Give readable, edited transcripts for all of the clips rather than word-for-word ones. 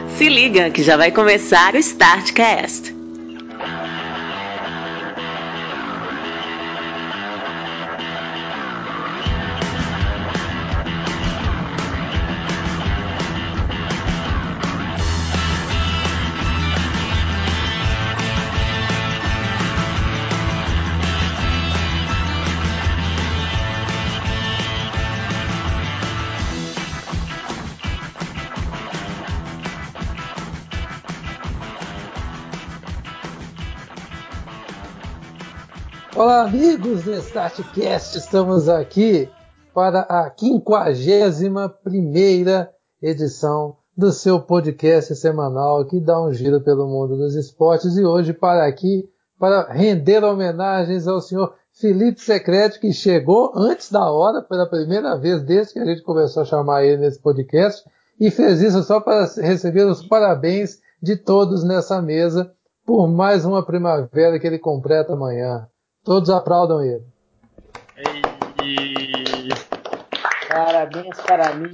Se liga que já vai começar o Startcast. Olá, amigos do Startcast, estamos aqui para a 51ª edição do seu podcast semanal que dá um giro pelo mundo dos esportes, e hoje para render homenagens ao senhor Felipe Secretti, que chegou antes da hora pela primeira vez desde que a gente começou a chamar ele nesse podcast, e fez isso só para receber os parabéns de todos nessa mesa por mais uma primavera que ele completa amanhã. Todos aplaudam ele. Parabéns para mim.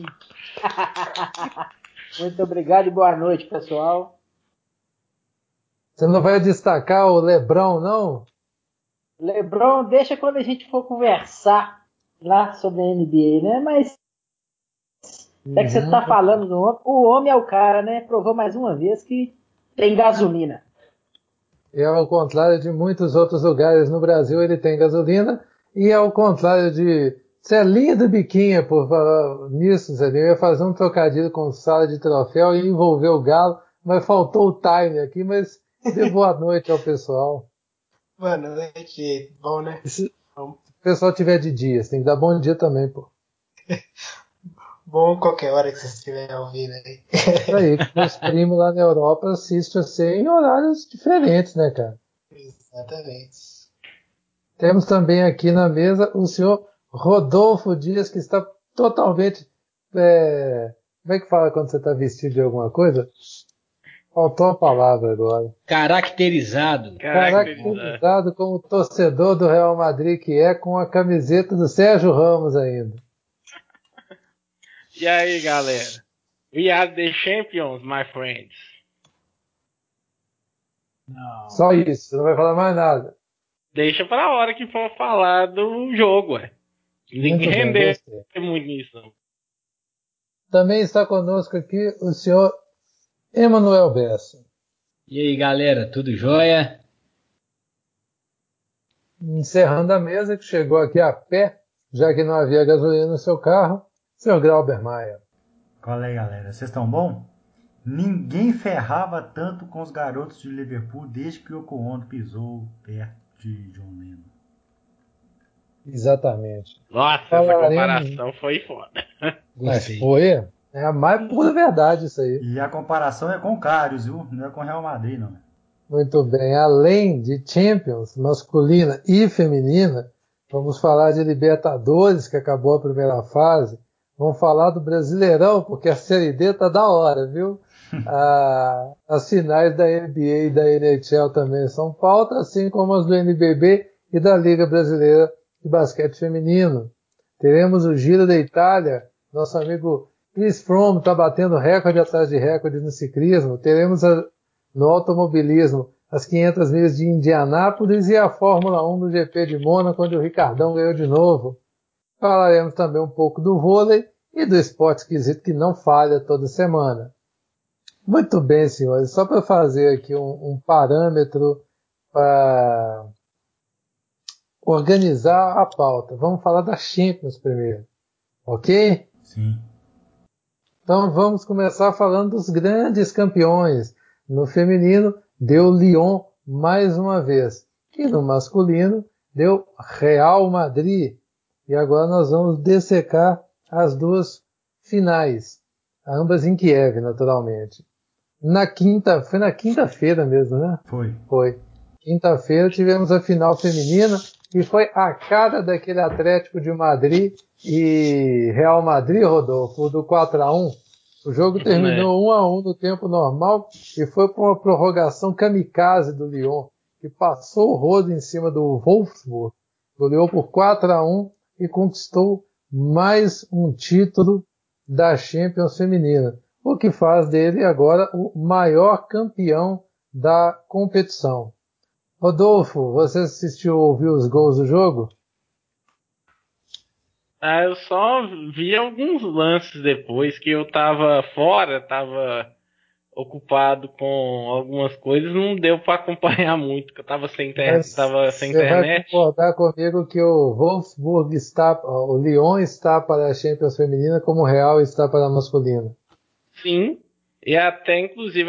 Muito obrigado e boa noite, pessoal. Você não vai destacar o LeBron, não? LeBron, deixa quando a gente for conversar lá sobre a NBA, né? Mas é que você está falando do homem. O homem é o cara, né? Provou mais uma vez que tem gasolina. E ao contrário de muitos outros lugares no Brasil, ele tem gasolina. E ao contrário de Celinha do Biquinha, por falar nisso, Celinha, eu ia fazer um trocadilho com sala de troféu e envolver o Galo, mas faltou o time aqui, mas dê boa noite ao pessoal. Boa noite, bom, né? Se o pessoal tiver de dia, você tem que dar bom dia também, pô. Bom qualquer hora que você estiver ouvindo aí. Isso aí, meus primos lá na Europa assistem você em horários diferentes, né, cara? Exatamente. Temos também aqui na mesa o senhor Rodolfo Dias, que está totalmente... Como é que fala quando você está vestido de alguma coisa? Faltou a palavra agora. Caracterizado como torcedor do Real Madrid que é, com a camiseta do Sérgio Ramos ainda. E aí, galera? We are the champions, my friends. Não. Só isso, você não vai falar mais nada. Deixa pra hora que for falar do jogo, ué. Tem que render muito nisso. Também está conosco aqui o senhor Emanuel Bessa. E aí, galera, tudo jóia? Encerrando a mesa, que chegou aqui a pé, já que não havia gasolina no seu carro, senhor Glauber Maia. Qual é, galera? Vocês estão bom? Ninguém ferrava tanto com os garotos de Liverpool desde que o Yoko Ono pisou perto de John Lennon. Exatamente. Nossa, essa comparação foi foda. Mas foi. É a mais pura verdade isso aí. E a comparação é com o Karius, viu? Não é com o Real Madrid, não. Muito bem. Além de Champions, masculina e feminina, vamos falar de Libertadores, que acabou a primeira fase. Vamos falar do Brasileirão, porque a Série D tá da hora, viu? As finais da NBA e da NHL também são pauta, assim como as do NBB e da Liga Brasileira de Basquete Feminino. Teremos o Giro da Itália, nosso amigo Chris Froome está batendo recorde atrás de recorde no ciclismo. Teremos no automobilismo as 500 milhas de Indianápolis e a Fórmula 1 do GP de Mônaco, onde o Ricardão ganhou de novo. Falaremos também um pouco do vôlei e do esporte esquisito que não falha toda semana. Muito bem, senhores. Só para fazer aqui um parâmetro para organizar a pauta. Vamos falar da Champions primeiro. Ok? Sim. Então vamos começar falando dos grandes campeões. No feminino, deu Lyon mais uma vez. E no masculino, deu Real Madrid. E agora nós vamos dissecar as duas finais. Ambas em Kiev, naturalmente. Foi na quinta-feira mesmo, né? Foi. Quinta-feira tivemos a final feminina, que foi a cara daquele Atlético de Madrid e Real Madrid, Rodolfo, do 4-1. O jogo terminou 1-1 no tempo normal e foi para uma prorrogação kamikaze do Lyon, que passou o rodo em cima do Wolfsburg, goleou por 4-1 e conquistou mais um título da Champions feminina. o que faz dele agora o maior campeão da competição. Rodolfo, você assistiu ou ouviu os gols do jogo? Eu só vi alguns lances depois que eu tava fora, tava ocupado com algumas coisas, não deu para acompanhar muito, que eu tava sem Mas sem você vai internet. concordar comigo que o Wolfsburg o Lyon está para a Champions feminina como o Real está para a masculina. Sim, e até inclusive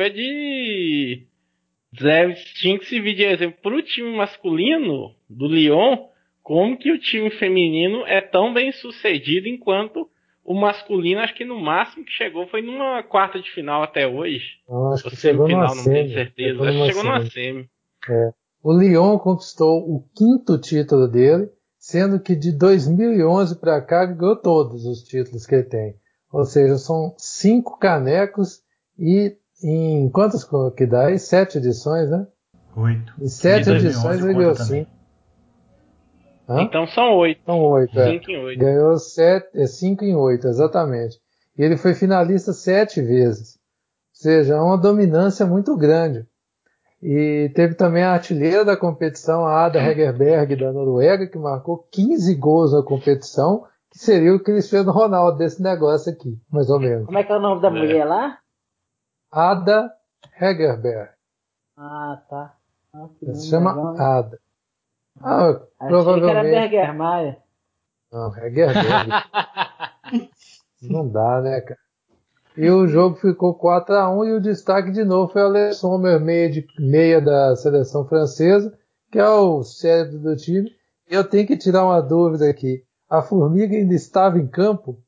tinha que servir de exemplo para o time masculino do Lyon, como que o time feminino é tão bem sucedido enquanto o masculino, acho que no máximo que chegou foi numa quarta de final até hoje. Não, acho Ou que chegou numa semifinal, não tenho semi. certeza. Acho que chegou numa semi. É. O Lyon conquistou o 5º título dele, sendo que de 2011 para cá ele ganhou todos os títulos que ele tem. Ou seja, são 5 canecos e em quantas que dá aí? 7 edições, né? 8. Em 7 edições ele ganhou 5. Então são 8. São 8, 5 em 8. Ganhou 5 em 8, exatamente. E ele foi finalista 7 vezes. Ou seja, é uma dominância muito grande. E teve também a artilheira da competição, a Ada Hegerberg, da Noruega, que marcou 15 gols na competição, que seria o Cristiano Ronaldo desse negócio aqui, mais ou menos. Como é que é o nome da mulher lá? Ada Hegerberg. Ah, tá. Se chama legal, né? Ada. Achei que era Provavelmente. Bergermeier. Não, Hegerberg. Não dá, né, cara? E o jogo ficou 4-1 e o destaque de novo foi o Alex Sommer, meia da seleção francesa, que é o cérebro do time. E eu tenho que tirar uma dúvida aqui. A Formiga ainda estava em campo?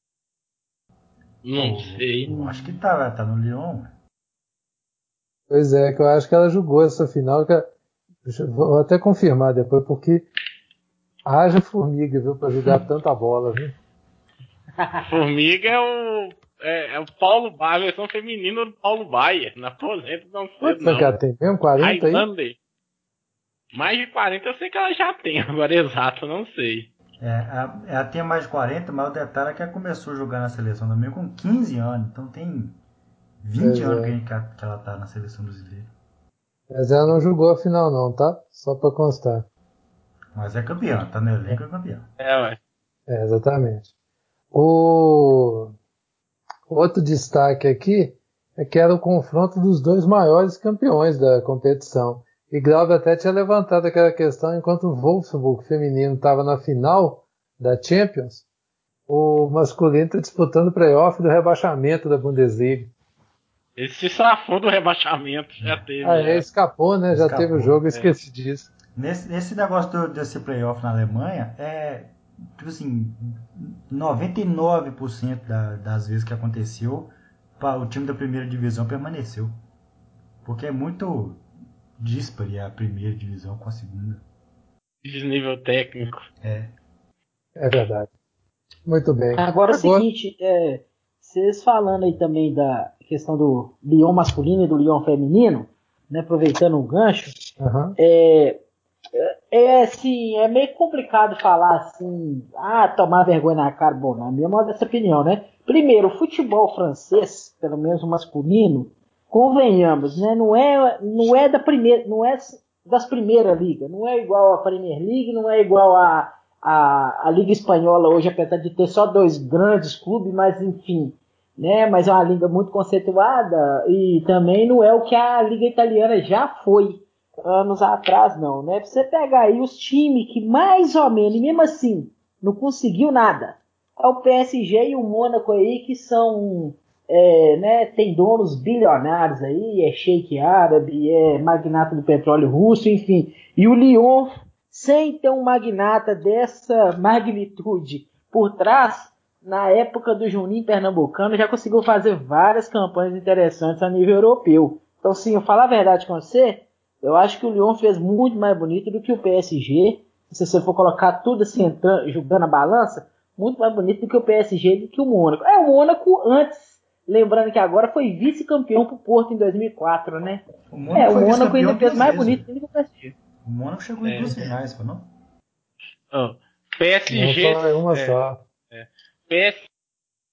Não sei. Eu acho que tá no Lyon. Pois é, que eu acho que ela jogou essa final. Vou até confirmar depois, porque haja Formiga, viu, para jogar tanta bola, viu? Formiga é o Paulo Baier, a versão feminina do Paulo Baier. Na aposenta não sei Quantos não. ela tem mesmo? 40 aí? Highlander. Mais de 40 eu sei que ela já tem, agora exato eu não sei. Ela tem mais de 40, mas o detalhe é que ela começou a jogar na seleção também com 15 anos. Então tem 20 anos que ela tá na seleção brasileira. Mas ela não jogou a final não, tá? Só para constar. Mas é campeã, tá no elenco, é campeã. Ué. Exatamente. O outro destaque aqui é que era o confronto dos dois maiores campeões da competição. E Glauber até tinha levantado aquela questão enquanto o Wolfsburg feminino estava na final da Champions, o masculino está disputando o playoff do rebaixamento da Bundesliga. Ele se safou do rebaixamento, já teve. Escapou, né? Já teve o jogo, esqueci disso. Nesse negócio desse playoff na Alemanha, tipo assim, 99% das vezes que aconteceu, o time da primeira divisão permaneceu. Porque é muito díspare a primeira divisão com a segunda. Desnível técnico. É verdade. Muito bem. Agora é o seguinte, vocês falando aí também da questão do Lyon masculino e do Lyon feminino, né, aproveitando o gancho, assim, é meio complicado falar assim, tomar vergonha na cara, bom, na minha modesta opinião, né? Primeiro, o futebol francês, pelo menos o masculino, convenhamos, né? Não é das primeiras ligas, não é igual a Premier League, não é igual a Liga Espanhola hoje, apesar de ter só 2 grandes clubes, mas enfim, né? Mas é uma liga muito conceituada e também não é o que a Liga Italiana já foi anos atrás, não, né? Pra você pegar aí os times que mais ou menos, e mesmo assim, não conseguiu nada. É o PSG e o Mônaco aí, que são, né, tem donos bilionários aí, é sheik árabe, é magnata do petróleo russo, enfim. E o Lyon, sem ter um magnata dessa magnitude por trás, na época do Juninho Pernambucano, já conseguiu fazer várias campanhas interessantes a nível europeu. Então, sim, eu falo a verdade com você, eu acho que o Lyon fez muito mais bonito do que o PSG. Se você for colocar tudo assim, jogando a balança, muito mais bonito do que o PSG e do que o Mônaco. O Mônaco antes, lembrando que agora foi vice-campeão pro Porto em 2004, né? O Mônaco ainda fez mais bonito do que o PSG. O Mônaco chegou em 2 finais, não? PSG. Não, só uma só. PSG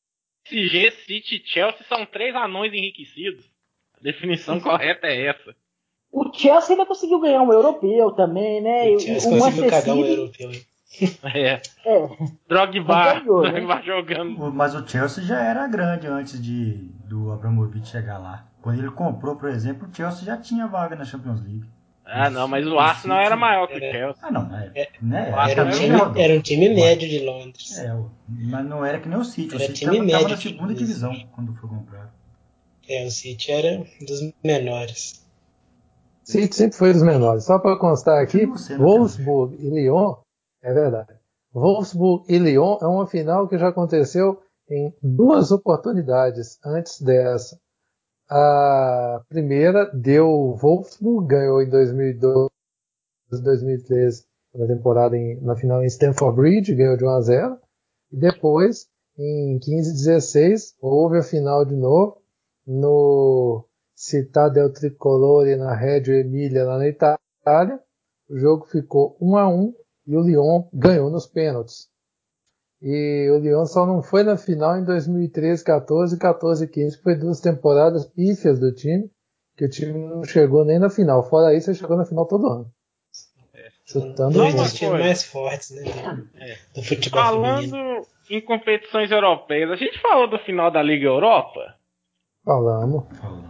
PSG, City e Chelsea são 3 anões enriquecidos. A definição correta é essa. O Chelsea ainda conseguiu ganhar um europeu também, né? O Chelsea conseguiu cagar um europeu, hein? É. Drogba, Drogba jogando. Mas o Chelsea já era grande antes do Abramovich chegar lá. Quando ele comprou, por exemplo, o Chelsea já tinha vaga na Champions League. Ah, não, mas o Arsenal era maior que o Chelsea. Ah, não, né? Era um time médio de Londres. Mas não era que nem o City. Era O City time estava médio na de segunda Londres. divisão quando foi comprado. O City era um dos menores. City sempre foi dos menores. Só para constar aqui, Continua sendo Wolfsburg e Lyon, é verdade. Wolfsburg e Lyon é uma final que já aconteceu em 2 oportunidades antes dessa. A primeira deu Wolfsburg, ganhou em 2012, 2013, na temporada na final em Stamford Bridge, ganhou de 1-0. E depois, em 15-16, houve a final de novo no Città del Tricolore, na Reggio Emilia, lá na Itália. O jogo ficou 1-1 e o Lyon ganhou nos pênaltis. E o Lyon só não foi na final em 2013, 14 e 14, 15, que foi 2 temporadas pífias do time, que o time não chegou nem na final. Fora isso, ele chegou na final todo ano. São dois times mais fortes, né, do futebol Falando feminino. em competições europeias, a gente falou do final da Liga Europa? Falamos.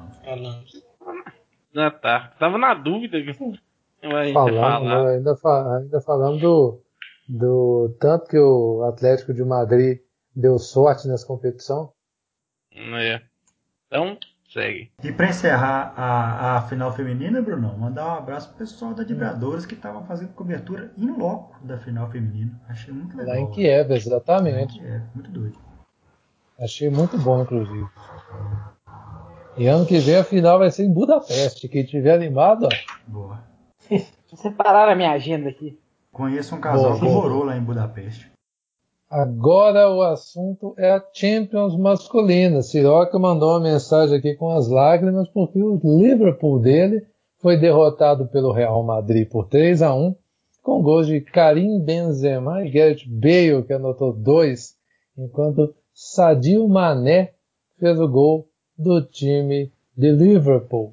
Ah, tá. Tava na dúvida. Ainda falando do tanto que o Atlético de Madrid deu sorte nessa competição. Então, segue. E para encerrar a final feminina, Bruno, mandar um abraço pro pessoal da Vibradores que estavam fazendo cobertura in loco da final feminina. Achei muito legal. Lá em Kiev, exatamente. Muito doido. Achei muito bom, inclusive. E ano que vem a final vai ser em Budapeste. Quem tiver animado, ó. Boa. Separaram a minha agenda aqui. Conheço um casal que morou lá em Budapeste. Agora o assunto é a Champions masculina. Siroca mandou uma mensagem aqui com as lágrimas porque o Liverpool dele foi derrotado pelo Real Madrid por 3-1, com gols de Karim Benzema e Gareth Bale, que anotou 2, enquanto Sadio Mané fez o gol do time de Liverpool.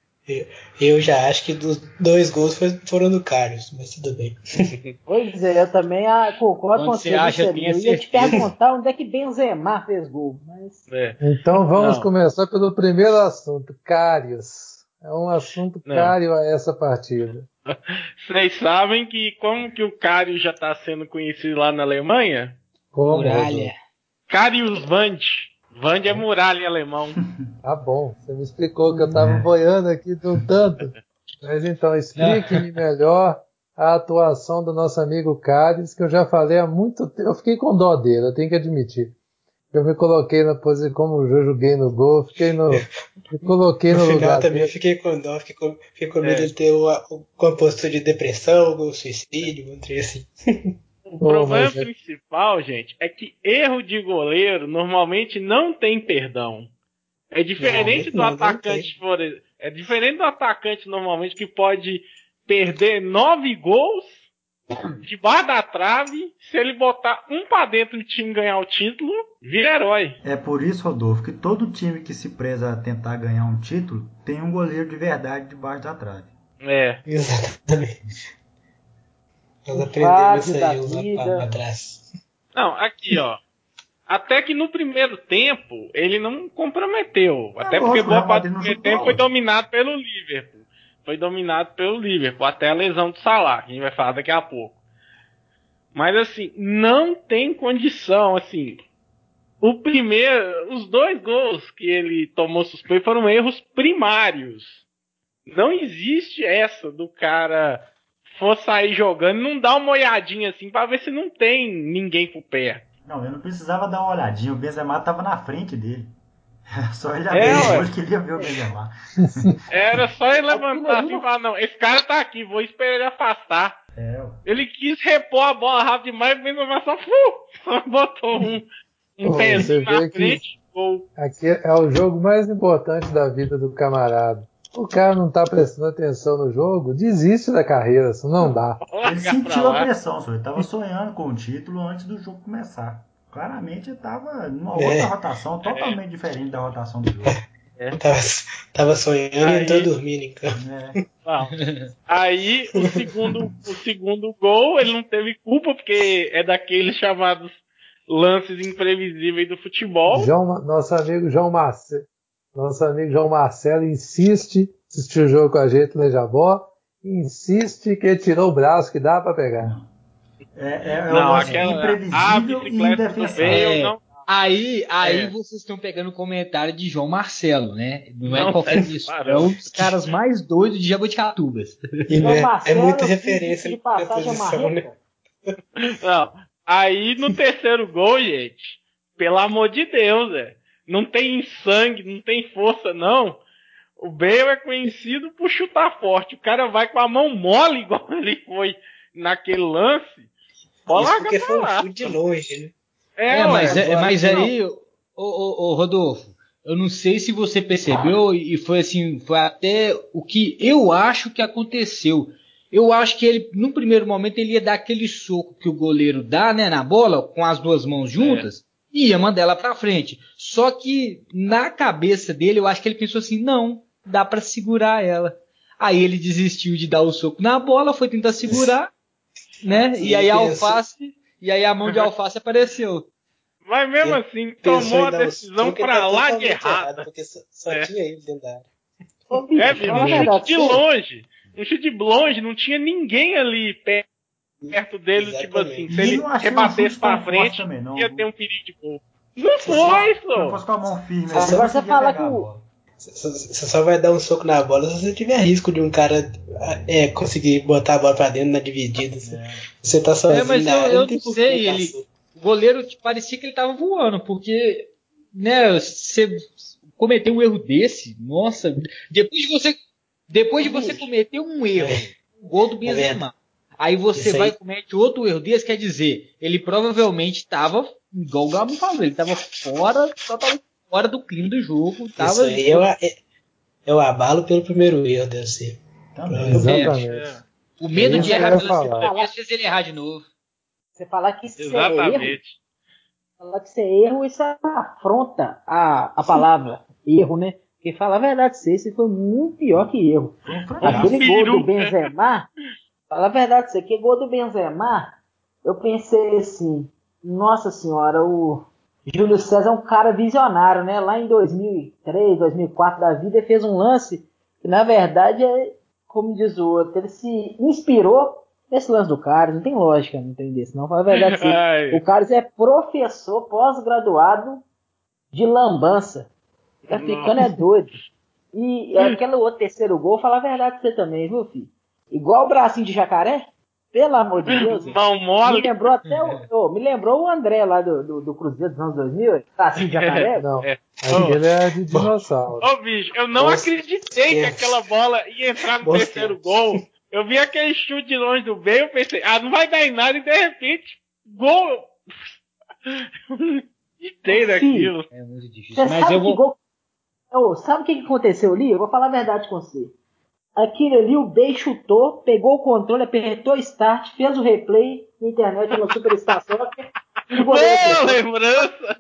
Eu já acho que dos 2 gols foram do Karius, mas tudo bem. Pois é, eu também concordo com você. Eu ia te perguntar onde é que Benzema fez gol. Mas... Então vamos começar pelo primeiro assunto, Karius. É um assunto cário a essa partida. Vocês sabem que como que o Karius já está sendo conhecido lá na Alemanha? Muralha. Karius Wand. Wand é muralha em alemão. Tá bom, você me explicou que eu estava boiando aqui de um tanto. Mas então, explique-me melhor a atuação do nosso amigo Karius, que eu já falei há muito tempo. Eu fiquei com dó dele, eu tenho que admitir. Eu me coloquei na posição, como eu joguei no gol, me coloquei no lugar também dele. Fiquei com dó, fiquei com medo de ter uma postura de depressão, ou suicídio, um trem assim. O problema principal, gente, é que erro de goleiro normalmente não tem perdão. É diferente do atacante, é diferente do atacante normalmente que pode perder 9 gols debaixo da trave, se ele botar um pra dentro e o time ganhar o título, vira herói. É por isso, Rodolfo, que todo time que se preza a tentar ganhar um título tem um goleiro de verdade debaixo da trave. Exatamente. Nós aprendemos isso aí uns lá atrás. Não, aqui ó. Até que no primeiro tempo ele não comprometeu. Até porque boa parte do primeiro tempo foi dominado pelo Liverpool. Até a lesão do Salah, que a gente vai falar daqui a pouco. Mas assim, não tem condição, assim. Os 2 gols que ele tomou suspeito foram erros primários. Não existe essa do cara for sair jogando e não dar uma olhadinha assim pra ver se não tem ninguém por perto. Não, eu não precisava dar uma olhadinha, o Benzema tava na frente dele. Era só ele abrir o olho que ele ia ver o Benzema. Era só ele levantar assim e falar, não, esse cara tá aqui, vou esperar ele afastar. Ele quis repor a bola rápido demais, o Benzema só botou um pezinho na frente. Aqui é o jogo mais importante da vida do camarada. O cara não tá prestando atenção no jogo, desiste da carreira, isso não dá. Ele sentiu a pressão, ele tava sonhando com o título antes do jogo começar. Claramente estava numa outra rotação, totalmente diferente da rotação do jogo. Tava sonhando e entrou dormindo em campo. Não. Aí o segundo gol, ele não teve culpa, porque é daqueles chamados lances imprevisíveis do futebol. Nosso amigo João Marcelo insiste, assistiu o jogo com a gente no Jabó, insiste que ele tirou o braço que dá para pegar. Não, aquela imprevisível e indefensável. Aí vocês estão pegando o comentário de João Marcelo, né? Não é qualquer isso. É um dos caras mais doidos de Jaboticatubas. É muita referência de passagem posição, né? Não. Aí no terceiro gol, gente, pelo amor de Deus, não tem sangue, não tem força, não. O Bale é conhecido por chutar forte. O cara vai com a mão mole, igual ele foi naquele lance. Isso porque foi um chute de longe, né? Mas aí, ô Rodolfo, eu não sei se você percebeu e foi assim, foi até o que eu acho que aconteceu. Eu acho que ele, num primeiro momento, ele ia dar aquele soco que o goleiro dá, né, na bola, com as duas mãos juntas, e ia mandar ela pra frente. Só que na cabeça dele, eu acho que ele pensou assim, não, dá pra segurar ela. Aí ele desistiu de dar o soco na bola, foi tentar segurar, né, e aí a mão de Alface apareceu. Mas mesmo assim, tomou a decisão pra lá de errado. Porque só tinha ele dentro da área. Um chute de longe. Um chute de longe, não tinha ninguém ali perto dele, tipo assim, se ele rebatesse pra frente, ia ter um perigo de gol. Não foi, só. Não fosse com a mão firme. Agora você fala que Você só vai dar um soco na bola se você tiver risco de um cara conseguir botar a bola pra dentro na dividida. Você tá sozinho. Mas eu não sei, o goleiro parecia que ele tava voando, porque, né, você cometer um erro desse, nossa, depois de você cometer um erro, o gol do Benzema, aí você vai e comete outro erro desse, quer dizer, ele provavelmente estava, igual o Gabo falou, ele estava totalmente fora do clima do jogo. Isso aí é o abalo pelo primeiro erro, deve ser. Exatamente. O medo de errar pela segunda vez fez ele errar de novo. Você falar que isso Exatamente. é erro, falar que isso é erro, isso afronta a palavra erro, né? Porque falar a verdade, esse foi muito pior que erro. Aquele gol do Benzema, falar a verdade, aquele gol do Benzema, eu pensei assim, nossa senhora, o Júlio César é um cara visionário, né? Lá em 2003, 2004 da vida, ele fez um lance que, na verdade, como diz o outro, ele se inspirou nesse lance do Carlos. Não tem lógica, não tem desse, não. Fala a verdade, sim. O Carlos é professor pós-graduado de lambança. Tá ficando doido. E aquele outro terceiro gol, fala a verdade pra você também, viu, filho? Igual o bracinho de jacaré. Pelo amor de Deus. Mão mole. Me lembrou até me lembrou o André lá do Cruzeiro dos anos 2000. Bracinho de jacaré. Não, aquele é de dinossauro. Bicho, eu não acreditei que aquela bola ia entrar no terceiro gol. Eu vi aquele chute de longe do meio, eu pensei, não vai dar em nada, e de repente, gol. Gostei daquilo. É muito difícil. Mas sabe o que aconteceu ali? Eu vou falar a verdade com você. Aquilo ali, o Bey chutou, pegou o controle, apertou start, fez o replay na internet no Superstar Soccer. Boa lembrança!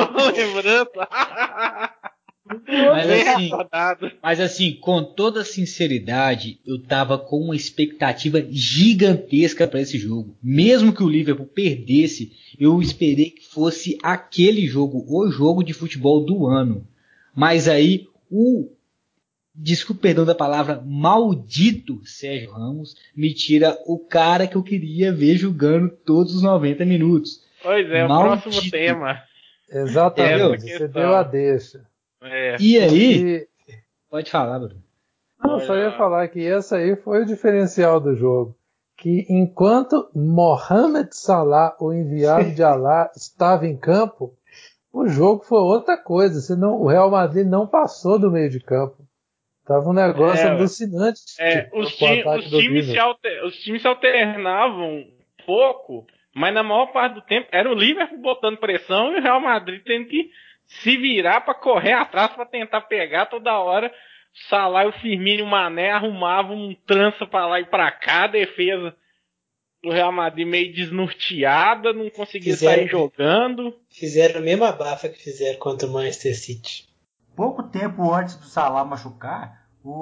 Mas assim, com toda sinceridade, eu tava com uma expectativa gigantesca para esse jogo. Mesmo que o Liverpool perdesse, eu esperei que fosse aquele jogo, o jogo de futebol do ano. Mas aí, desculpa, perdão da palavra, maldito Sérgio Ramos me tira o cara que eu queria ver jogando todos os 90 minutos. Pois é, maldito. O próximo tema. Exatamente, você deu a deixa. E aí, pode falar, Bruno. Eu só ia falar que esse aí foi o diferencial do jogo. Que enquanto Mohamed Salah, o enviado de Alá, estava em campo, o jogo foi outra coisa. Senão o Real Madrid não passou do meio de campo. Tava um negócio alucinante. Os times se alternavam um pouco, mas na maior parte do tempo era o Liverpool botando pressão e o Real Madrid tendo que se virar para correr atrás para tentar pegar toda hora. Salah, o Firmino e o Mané arrumavam um trança para lá e para cá, a defesa pro Real Madrid meio desnorteada, não conseguia sair jogando. Fizeram a mesma abafa que fizeram contra o Manchester City. Pouco tempo antes do Salah machucar,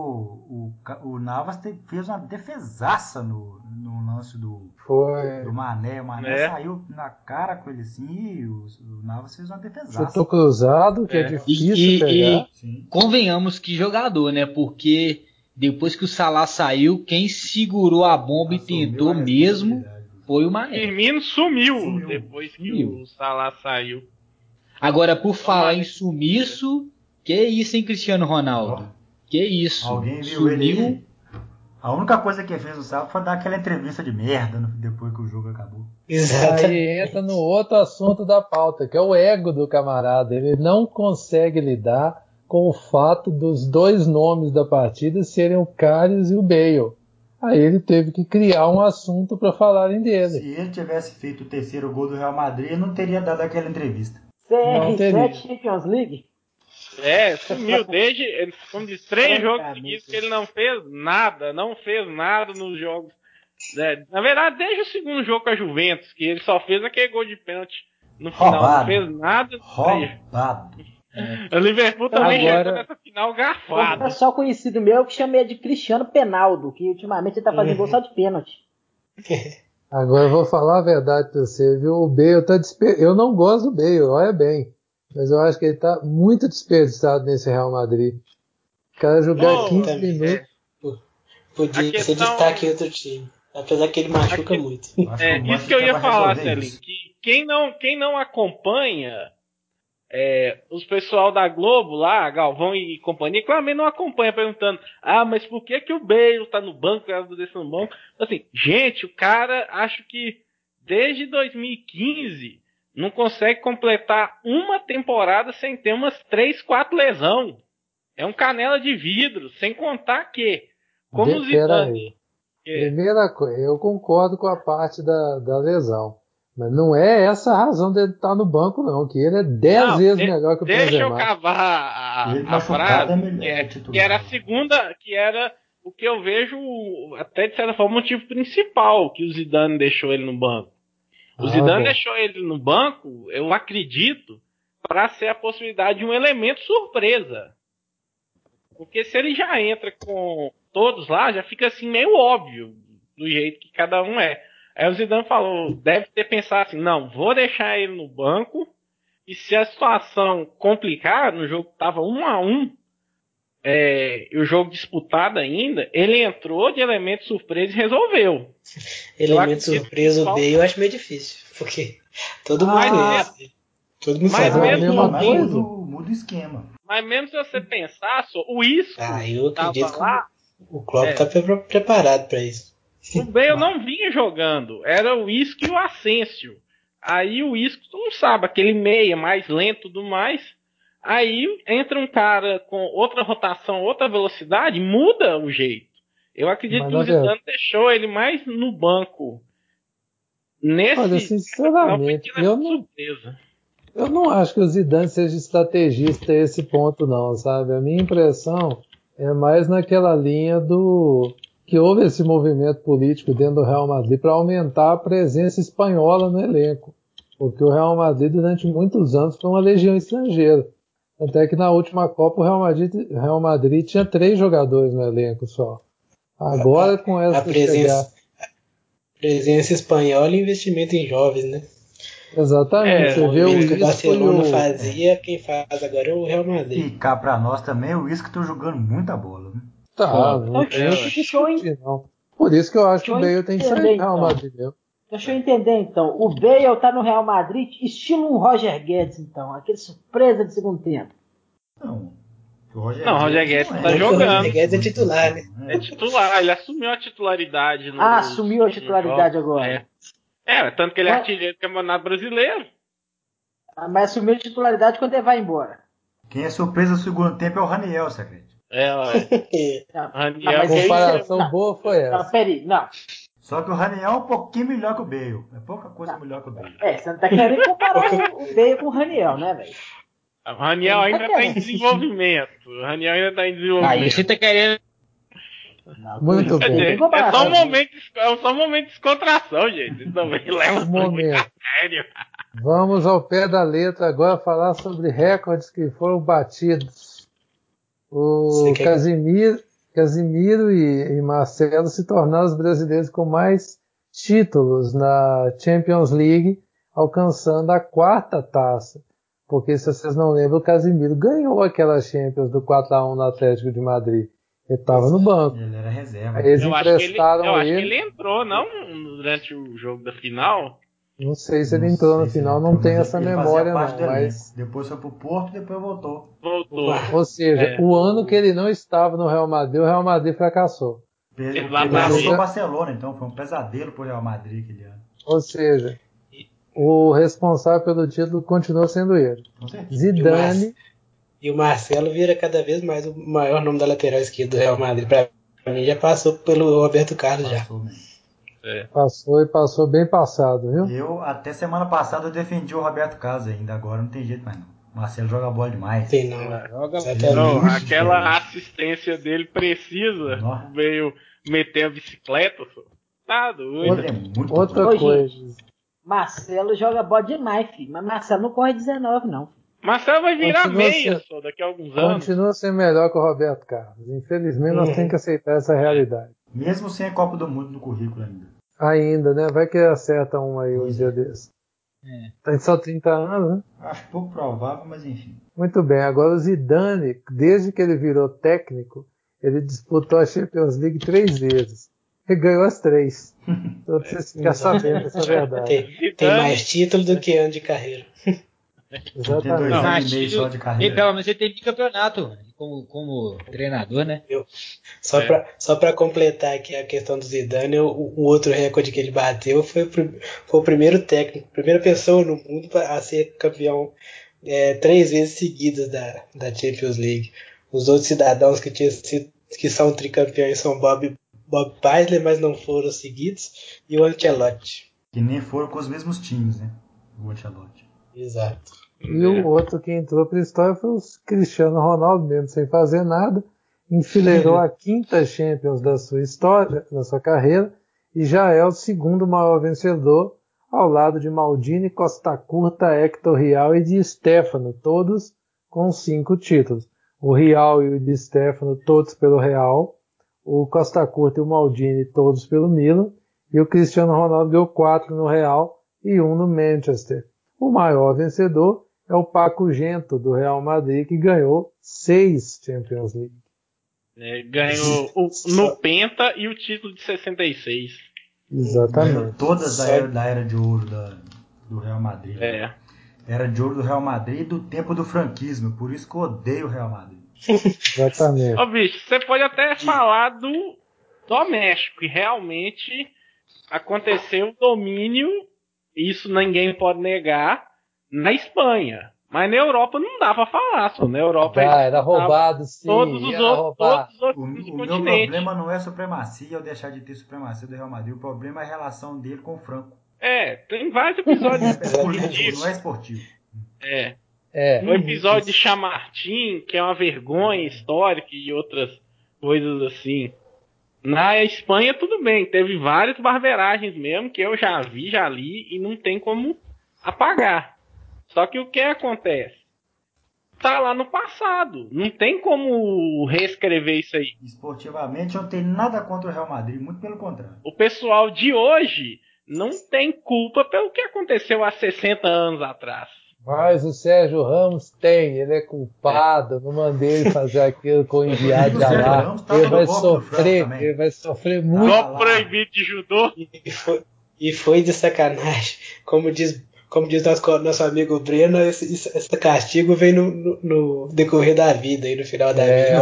o Navas fez uma defesaça no lance do Mané. O Mané saiu na cara com ele assim e o Navas fez uma defesaça. Chutou cruzado, que é difícil pegar. E convenhamos que jogador, né? Porque depois que o Salah saiu, quem segurou a bomba e tentou mesmo foi o Mané. Firmino sumiu depois que o Salah saiu. Agora, por falar em sumiço, que isso, hein, Cristiano Ronaldo? Que isso? Alguém viu ele? A única coisa que ele fez no sábado foi dar aquela entrevista de merda depois que o jogo acabou. Exato. Aí entra no outro assunto da pauta, que é o ego do camarada. Ele não consegue lidar com o fato dos dois nomes da partida serem o Karius e o Bale. Aí ele teve que criar um assunto para falarem dele. Se ele tivesse feito o terceiro gol do Real Madrid, ele não teria dado aquela entrevista. CR7 Champions League? Sumiu desde, como diz, 3 jogos seguidos que ele não fez nada nos jogos. Na verdade, desde o segundo jogo com a Juventus, que ele só fez aquele gol de pênalti no final, não fez nada. Roubado. O Liverpool também chegou nessa final garfado. É só conhecido meu que chamei de Cristiano Penaldo, que ultimamente ele tá fazendo gol só de pênalti. Agora eu vou falar a verdade pra você, viu? O Bale tá eu não gosto do Bale, olha bem. Mas eu acho que ele tá muito desperdiçado nesse Real Madrid. O cara jogar 15 minutos. Podia ser destaque em outro time. Apesar que ele machuca muito. Isso que eu ia falar, Celinho. Que quem não acompanha os pessoal da Globo lá, Galvão e companhia, claramente não acompanha, perguntando: mas por que o Bale tá no banco, o Bale no banco? Assim, gente, o cara, acho que desde 2015 não consegue completar uma temporada sem ter umas 3, 4 lesões. É um canela de vidro, sem contar que, como o Zidane... Primeira coisa, eu concordo com a parte da lesão. Mas não é essa a razão dele estar no banco, não. Que ele é 10 vezes melhor que o Benzema. Deixa eu cavar a frase, que era a segunda, que era o que eu vejo, até de certa forma, o motivo principal que o Zidane deixou ele no banco. O Zidane deixou ele no banco, eu acredito, para ser a possibilidade de um elemento surpresa. Porque se ele já entra com todos lá, já fica assim meio óbvio do jeito que cada um é. Aí o Zidane falou, deve ter pensado assim, não, vou deixar ele no banco e se a situação complicar, no jogo que estava 1-1, e o jogo disputado ainda, ele entrou de elemento surpresa e resolveu. Elemento surpresa, o Bale eu acho meio difícil, porque todo mundo conhece. Todo mundo sabe. Muda o esquema. Mas mesmo se você pensar, o Isco eu acredito lá, o Klopp tá preparado para isso. O Bale não vinha jogando, era o Isco e o Asensio. Aí o Isco, tu não sabe, aquele meia mais lento e tudo mais. Aí entra um cara com outra rotação, outra velocidade, muda o jeito. Eu acredito que o Zidane deixou ele mais no banco. Olha, sinceramente, eu não acho que o Zidane seja estrategista a esse ponto, não, sabe? A minha impressão é mais naquela linha que houve esse movimento político dentro do Real Madrid para aumentar a presença espanhola no elenco. Porque o Real Madrid, durante muitos anos, foi uma legião estrangeira. Até que na última Copa o Real Madrid tinha 3 jogadores no elenco só. Agora com essa presença espanhola e investimento em jovens, né? Exatamente. Você vê o que o Barcelona fazia, quem faz agora é o Real Madrid. E cá pra nós também, o Isco tá jogando muita bola, né? Não tem o que discutir, não. Por isso que eu acho que o Bale tem que sair do Real Madrid mesmo. Deixa eu entender, então. O Bale tá no Real Madrid, estilo um Roger Guedes, então. Aquele surpresa de segundo tempo. Não. O Roger Guedes tá jogando. O Roger Guedes é titular, né? É titular, ele assumiu a titularidade. Assumiu a titularidade agora. Tanto que ele é artilheiro do Campeonato Brasileiro. Mas assumiu a titularidade quando ele vai embora. Quem é surpresa no segundo tempo é o Raniel, secreto. A comparação boa foi essa. Não, peraí, não. Só que o Raniel é um pouquinho melhor que o Bale. É pouca coisa melhor que o Bale. Você não tá querendo comparar o Bale com o Raniel, né, velho? O Raniel ainda tá em desenvolvimento. Aí você tá querendo Muito bem. É só um momento de descontração, gente. Isso também leva muito a sério. Vamos ao pé da letra agora falar sobre recordes que foram batidos. O Casimiro e Marcelo se tornaram os brasileiros com mais títulos na Champions League, alcançando a 4ª taça. Porque, se vocês não lembram, o Casimiro ganhou aquela Champions do 4-1 no Atlético de Madrid. Ele estava no banco. Ele era reserva. Aí eles emprestaram eu acho que ele entrou, não? Durante o jogo da final? Não sei se ele entrou no final, não tenho essa memória, não. Mas depois foi pro Porto, depois voltou. Ou seja, o ano que ele não estava no Real Madrid, o Real Madrid fracassou. Ele passou o Barcelona, então foi um pesadelo pro Real Madrid aquele ano. Ou seja, o responsável pelo título continua sendo ele. Zidane. E o Marcelo vira cada vez mais o maior nome da lateral esquerda do Real Madrid. Pra mim já passou pelo Roberto Carlos já. Passou e passou bem passado, viu? Eu, até semana passada, eu defendi o Roberto Carlos ainda. Agora não tem jeito mais não. O Marcelo joga bola demais. Tem não. Não, aquela assistência dele precisa. Veio meter a bicicleta. Tá doido. Outra coisa. Marcelo joga bola demais, filho. Mas Marcelo não corre 19, não. Marcelo vai virar meia só daqui a alguns anos. Continua sendo melhor que o Roberto Carlos. Infelizmente, nós temos que aceitar essa realidade. Mesmo sem a Copa do Mundo no currículo ainda. Ainda, né? Vai que acerta um aí um dia desse. Tem só 30 anos, né? Acho pouco provável, mas enfim. Muito bem. Agora o Zidane, desde que ele virou técnico, ele disputou a Champions League 3 vezes. E ganhou as 3. Então vocês ficam sabendo essa verdade. Tem mais título do que ano de carreira. Exatamente. Tem 2 anos e meio só de carreira. Pelo menos você tem bicampeonato como treinador, né? Só pra completar aqui a questão do Zidane, o outro recorde que ele bateu foi o primeiro técnico, primeira pessoa no mundo a ser campeão 3 vezes seguidas da Champions League. Os outros cidadãos que são tricampeões são Bob Paisley, mas não foram seguidos, e o Ancelotti. Que nem foram com os mesmos times, né? O Ancelotti. Exato. E o outro que entrou para a história foi o Cristiano Ronaldo, mesmo sem fazer nada, enfileirou a 5ª Champions da sua história, da sua carreira, e já é o 2º maior vencedor, ao lado de Maldini, Costa Curta, Héctor Real e Di Stéfano, todos com 5 títulos. O Real e o Di Stéfano, todos pelo Real, o Costa Curta e o Maldini, todos pelo Milan, e o Cristiano Ronaldo ganhou 4 no Real e 1 no Manchester. O maior vencedor é o Paco Gento, do Real Madrid, que ganhou 6 Champions League. Ganhou no Penta e o título de 66. Exatamente. Ganhou todas da era de ouro do Real Madrid. Era de ouro do Real Madrid do tempo do franquismo, por isso que eu odeio o Real Madrid. Exatamente. Ô bicho, você pode até falar do México, que realmente aconteceu o domínio, isso ninguém pode negar, na Espanha. Mas na Europa não dá pra falar, só. Na Europa era roubado, sim. Todos os outros o meu problema não é a supremacia ou deixar de ter supremacia do Real Madrid. O problema é a relação dele com o Franco. Tem vários episódios político, não é esportivo. No episódio de Chamartin, que é uma vergonha histórica e outras coisas assim. Na Espanha tudo bem, teve várias barberagens mesmo, que eu já vi, já li, e não tem como apagar. Só que o que acontece? Tá lá no passado. Não tem como reescrever isso aí. Esportivamente, eu não tenho nada contra o Real Madrid, muito pelo contrário. O pessoal de hoje não tem culpa pelo que aconteceu há 60 anos atrás. Mas o Sérgio Ramos tem, ele é culpado. Não mandei ele fazer aquilo com o enviado de Alá. Ele vai sofrer muito. Golpe proibido de judô. E foi de sacanagem. Como diz nosso amigo Breno, esse castigo vem no decorrer da vida e no final da vida.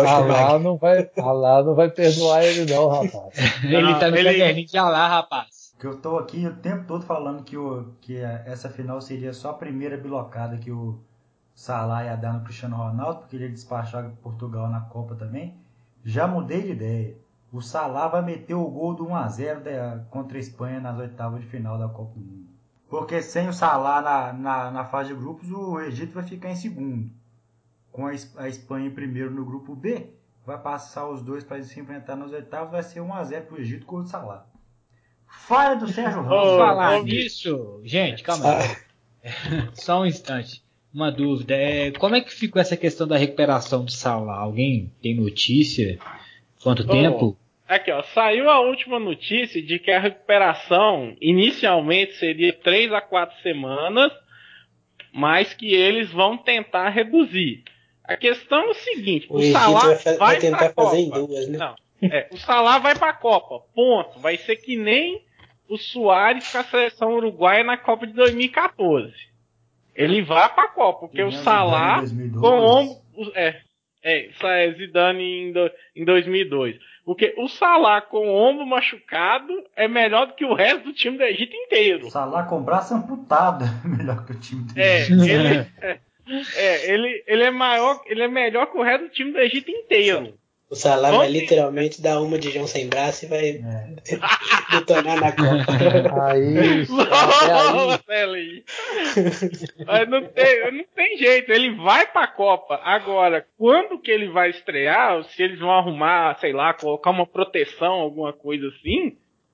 Alá não vai perdoar ele não, rapaz. Ele tá no caderninho de Alá, rapaz. Que eu tô aqui o tempo todo falando que essa final seria só a primeira bilocada que o Salah ia dar no Cristiano Ronaldo, porque ele ia despachar Portugal na Copa também. Já mudei de ideia. O Salah vai meter o gol do 1-0 contra a Espanha nas oitavas de final da Copa do Mundo. Porque sem o Salah na fase de grupos, o Egito vai ficar em segundo. Com a Espanha em primeiro no grupo B vai passar os dois para se enfrentar nos oitavos, vai ser 1-0 pro Egito com o Salah. Falha do Sérgio Ramos. Falar nisso, gente, calma aí. Só um instante. Uma dúvida. Como é que ficou essa questão da recuperação do Salah? Alguém tem notícia? Quanto tempo? Aqui, ó, saiu a última notícia de que a recuperação inicialmente seria 3 a 4 semanas, mas que eles vão tentar reduzir. A questão é o seguinte, o Salah vai tentar fazer em 2, né? Não, o Salah vai para a Copa, ponto. Vai ser que nem o Suárez com a seleção uruguaia na Copa de 2014. Ele vai para a Copa, porque o Salah com Zidane em 2002. Porque o Salah com o ombro machucado é melhor do que o resto do time do Egito inteiro. O Salah com o braço amputado é melhor que o time do Egito. Ele é melhor que o resto do time do Egito inteiro. O Salah vai literalmente dar uma de João sem braço e vai detonar na Copa. Aí. Mas não tem jeito, ele vai pra Copa. Agora, quando que ele vai estrear, se eles vão arrumar, sei lá, colocar uma proteção, alguma coisa assim,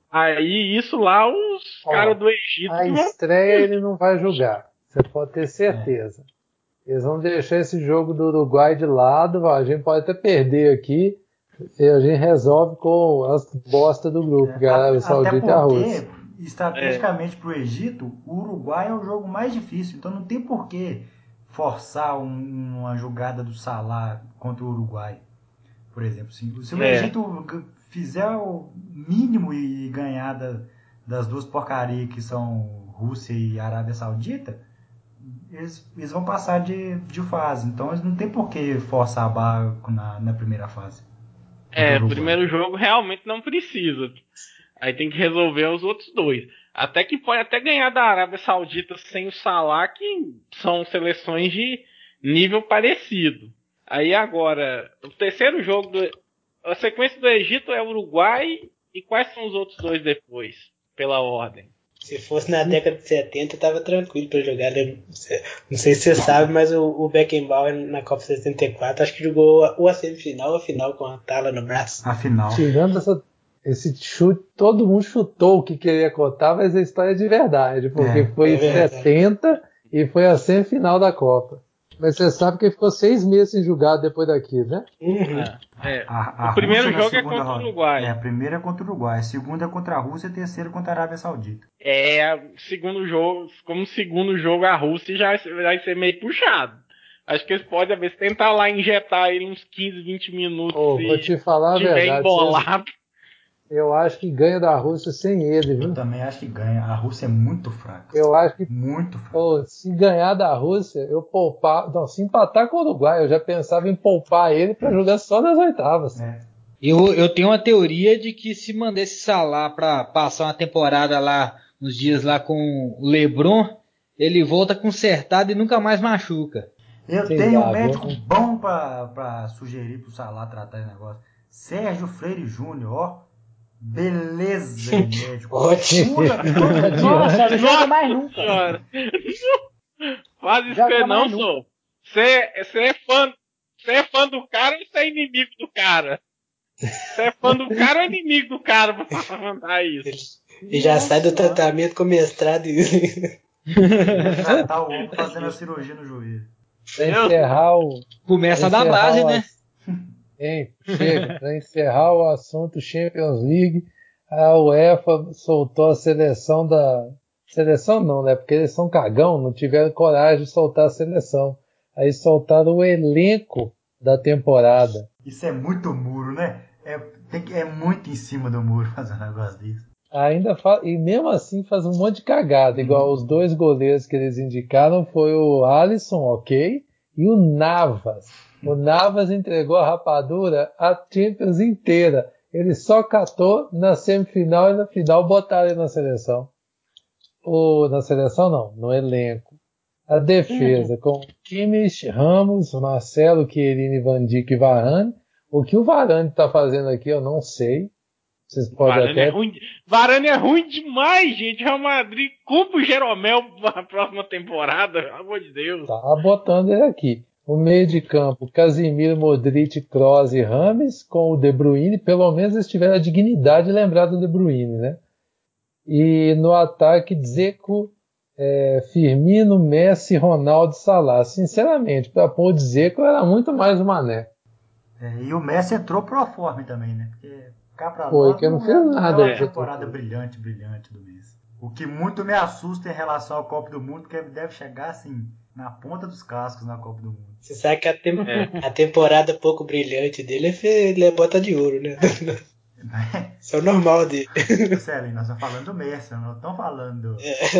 aí isso lá os caras do Egito... A estreia ele não vai jogar, você pode ter certeza. Eles vão deixar esse jogo do Uruguai de lado, a gente pode até perder aqui, e a gente resolve com as bostas do grupo, que é a Arábia Saudita e a Rússia. Estrategicamente para o Egito, o Uruguai é o jogo mais difícil, então não tem por que forçar uma jogada do Salah contra o Uruguai, por exemplo. Se o Egito fizer o mínimo e ganhar das duas porcarias que são Rússia e Arábia Saudita, eles vão passar de fase. Então eles não tem por que forçar a barra na primeira fase. O primeiro jogo realmente não precisa. Aí tem que resolver os outros dois. Até que pode até ganhar da Arábia Saudita sem o Salah, que são seleções de nível parecido. Aí agora, o terceiro jogo, a sequência do Egito é Uruguai, e quais são os outros dois depois, pela ordem? Se fosse na década de 70, tava tranquilo pra jogar. Não sei se você sabe, mas o Beckenbauer na Copa 74, acho que jogou ou a semifinal ou a final com a tala no braço. A final. Tirando esse chute, todo mundo chutou o que queria contar, mas a história é de verdade, porque foi em 70 e foi a semifinal da Copa. Mas você sabe que ele ficou 6 meses sem jogar depois daquilo, né? Uhum. O primeiro jogo é contra o Uruguai. A primeira é contra o Uruguai, a segunda é contra a Rússia e a terceira é contra a Arábia Saudita. Segundo jogo, como segundo jogo a Rússia já vai ser meio puxado. Acho que eles podem, às vezes, tentar lá injetar ele uns 15, 20 minutos vou te falar a verdade, embolado. Eu acho que ganha da Rússia sem ele, viu? Eu também acho que ganha. A Rússia é muito fraca. Eu acho que muito fraca. Se ganhar da Rússia, se empatar com o Uruguai, eu já pensava em poupar ele para jogar só nas oitavas. Eu tenho uma teoria de que se mandar esse Salah para passar uma temporada lá, uns dias lá com o LeBron, ele volta consertado e nunca mais machuca. Eu tenho um médico bom para sugerir pro Salah tratar esse negócio. Sérgio Freire Júnior, ó. Beleza, médico. Ótimo. Nossa, não joga mais nunca. Faz isso que não, sou. Você é fã do cara ou você é inimigo do cara? Você é fã do cara ou inimigo do cara pra mandar isso? E já sai do tratamento com mestrado e... Já tá o ombro fazendo a cirurgia no joelho. Pra encerrar Começa da base, né? Chega. Para encerrar o assunto Champions League, a UEFA soltou a seleção da... Seleção não, né? Porque eles são cagão, não tiveram coragem de soltar a seleção. Aí soltaram o elenco da temporada. Isso é muito muro, né? É muito em cima do muro fazer um negócio disso. E mesmo assim faz um monte de cagada. Igual os 2 goleiros que eles indicaram foi o Alisson, ok, e o Navas. O Navas entregou a rapadura a Champions inteira. Ele só catou na semifinal e na final botaram ele na seleção. Na seleção não, no elenco. A defesa com Kimmich, Ramos, Marcelo, Chiellini, Van Dijk e Varane. O que o Varane está fazendo aqui eu não sei. Vocês podem até... Varane é ruim demais, gente. Real Madrid culpa o Jeromel na próxima temporada, pelo amor de Deus. Tá botando ele aqui. O meio de campo, Casemiro, Modric, Kroos e Rames, com o De Bruyne, pelo menos eles tiveram a dignidade de lembrar do De Bruyne, né? E no ataque, Dzeko, Firmino, Messi, Ronaldo, Salah. Sinceramente, para pôr o Dzeko era muito mais o Mané. E o Messi entrou pro forma também, né? Porque cá pra Foi, nós que eu não fiz nada. É uma temporada brilhante do Messi. O que muito me assusta em relação ao Copa do Mundo, que deve chegar assim, na ponta dos cascos na Copa do Mundo. Você sabe que a temporada pouco brilhante dele ele é bota de ouro, né? Isso é o normal dele. Marcelo, nós estamos falando do Messi, não estamos falando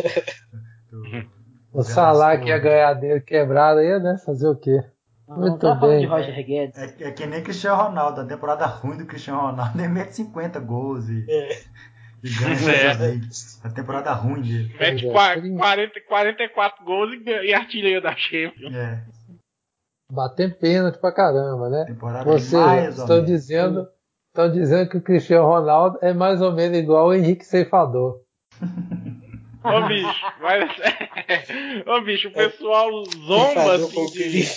o Salah que ia ganhar dele quebrado aí, né? Fazer o quê? Muito tá bem. De Roger Guedes. É que nem Cristiano Ronaldo. A temporada ruim do Cristiano Ronaldo é mete 50 gols e ganha a temporada ruim dele. Mete 44 gols e artilheiro da Champions. Bater pênalti pra caramba, né? Temporada ou seja, estão dizendo que o Cristiano Ronaldo é mais ou menos igual o Henrique Ceifador. Ô bicho, o pessoal zomba assim.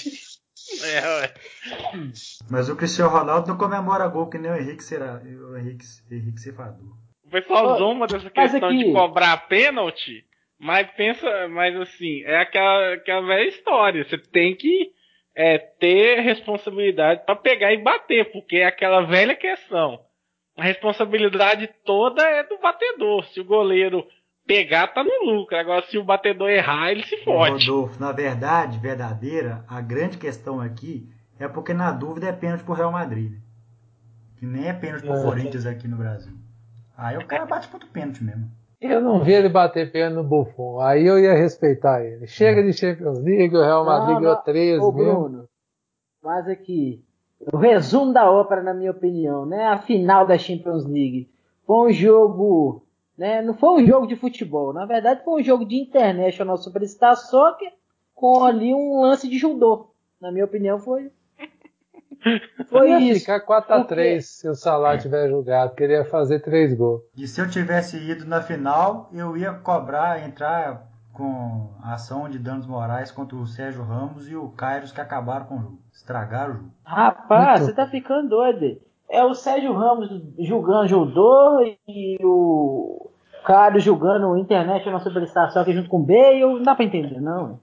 Mas o Cristiano Ronaldo não comemora gol que nem o Henrique Ceifador. O pessoal zomba dessa questão de cobrar pênalti, mas assim, é aquela velha história. Você tem que ter responsabilidade para pegar e bater, porque é aquela velha questão. A responsabilidade toda é do batedor. Se o goleiro pegar, tá no lucro. Agora, se o batedor errar, ele se fode. Rodolfo, na verdade, verdadeira, a grande questão aqui é porque na dúvida é pênalti pro Real Madrid. Né? Que nem é pênalti pro Corinthians aqui no Brasil. Aí o cara bate muito pênalti mesmo. Eu não vi ele bater pênalti no Buffon. Aí eu ia respeitar ele. Chega de Champions League, o Real Madrid ganhou 13 mesmo. Bruno, mas aqui, o resumo da ópera, na minha opinião, né? A final da Champions League. Foi um jogo, né? Não foi um jogo de futebol. Na verdade, foi um jogo de International Superstar Soccer com ali um lance de judô. Na minha opinião, foi isso. Ficar 4-3 se o Salah tiver jogado. Queria fazer 3 gols. E se eu tivesse ido na final, eu ia entrar com ação de danos morais contra o Sérgio Ramos e o Kairos, que acabaram com o jogo. Estragaram o jogo. Rapaz, você tá ficando doido. É o Sérgio Ramos julgando judô e o Kairos julgando o International Superstar Soccer junto com o Bale. Não dá pra entender, não.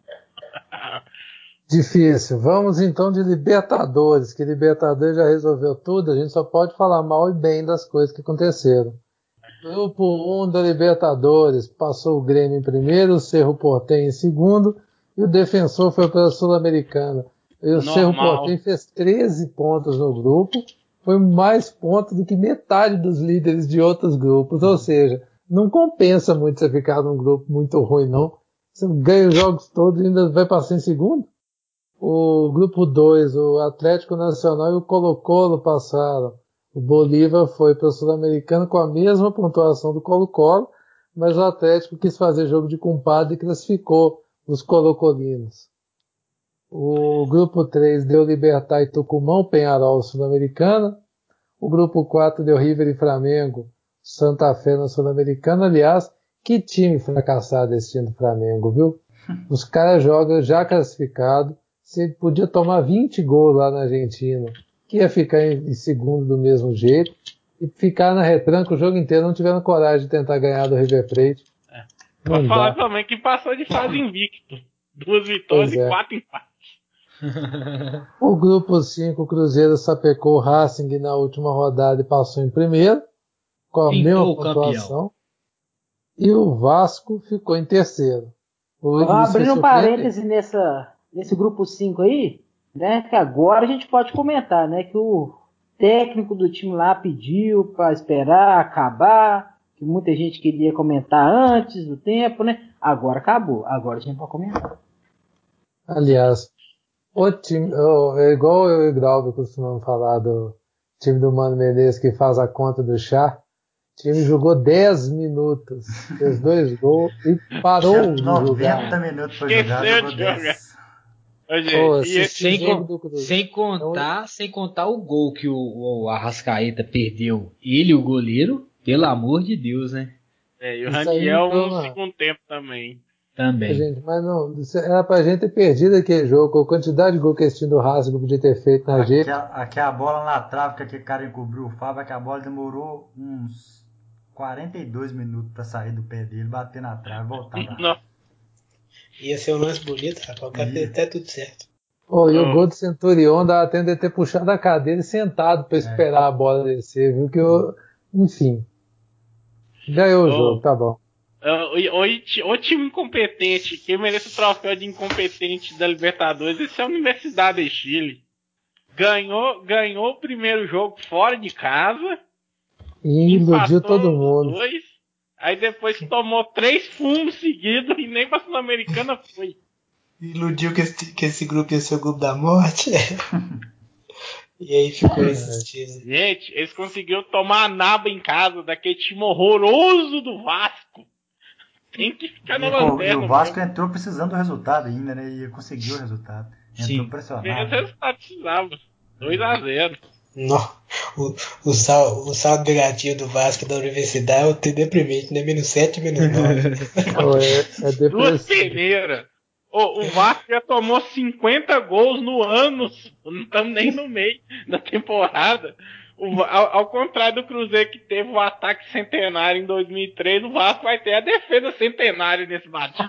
Difícil. Vamos então de Libertadores, que Libertadores já resolveu tudo, a gente só pode falar mal e bem das coisas que aconteceram. Grupo 1 da Libertadores, passou o Grêmio em primeiro, o Cerro Porteño em segundo, e o Defensor foi para a Sul-Americana. E o Cerro Porteño fez 13 pontos no grupo, foi mais pontos do que metade dos líderes de outros grupos, ou seja, não compensa muito você ficar num grupo muito ruim, não. Você ganha os jogos todos e ainda vai passar em segundo. O grupo 2, o Atlético Nacional e o Colo-Colo passaram. O Bolívar foi para o Sul-Americano com a mesma pontuação do Colo-Colo, mas o Atlético quis fazer jogo de compadre e classificou os colocolinos. O grupo 3 deu Libertad e Tucumã, Peñarol Sul-Americana. O grupo 4 deu River e Flamengo, Santa Fé na Sul-Americana. Aliás, que time fracassado esse time do Flamengo, viu? Os caras jogam já classificado. Você podia tomar 20 gols lá na Argentina, que ia ficar em segundo do mesmo jeito, e ficar na retranca o jogo inteiro, não tiveram coragem de tentar ganhar do River Plate. Vou falar também que passou de fase invicto. 2 vitórias e 4 empates. O grupo 5, o Cruzeiro sapecou o Racing na última rodada e passou em primeiro, com a mesma pontuação. E o Vasco ficou em terceiro. Abrindo um parêntese nesse grupo 5 aí, né, que agora a gente pode comentar, né, que o técnico do time lá pediu para esperar acabar, que muita gente queria comentar antes do tempo, né, agora acabou, agora a gente pode comentar. Aliás, o time, igual eu e o Grauber costumamos falar do time do Mano Menezes que faz a conta do chá, o time jogou 10 minutos, fez 2 gols e parou de jogar. 90 minutos para jogar, jogou 10. Sem contar o gol que o Arrascaeta perdeu, ele e o goleiro, pelo amor de Deus, né? E o Raniel no segundo tempo também. Também. Gente, mas não, era pra gente ter perdido aquele jogo, com a quantidade de gol que esse time do Racing podia ter feito na gente. Aqui a bola na trave, que aquele cara encobriu o Fábio, que a bola demorou uns 42 minutos pra sair do pé dele, bater na trave e voltar pra lá. Ia ser um lance bonito, rapaz. O cara fez até tudo certo. E o gol do Centurion dava até de ter puxado a cadeira e sentado pra esperar a bola descer, viu? Enfim. Ganhou o jogo, tá bom. O time incompetente, quem merece o troféu de incompetente da Libertadores, esse é a Universidade de Chile. Ganhou o primeiro jogo fora de casa. E iludiu todo mundo. Aí depois tomou 3 fumos seguidos e nem pra Sul-Americana foi. Iludiu que esse grupo ia ser o grupo da morte. E aí ficou insistindo. Gente, eles conseguiram tomar a naba em casa daquele time horroroso do Vasco. Tem que ficar na lanterna. E o Vasco entrou precisando do resultado ainda, né? E conseguiu o resultado. Entrou pressionado. Esse resultado precisava. 2-0. O saldo negativo do Vasco da Universidade é deprimente, né? -7, -9. É depressivo. Duas peneiras. O Vasco já tomou 50 gols no ano. Não estamos nem no meio da temporada. Ao contrário do Cruzeiro, que teve o ataque centenário em 2003, o Vasco vai ter a defesa centenária nesse batido.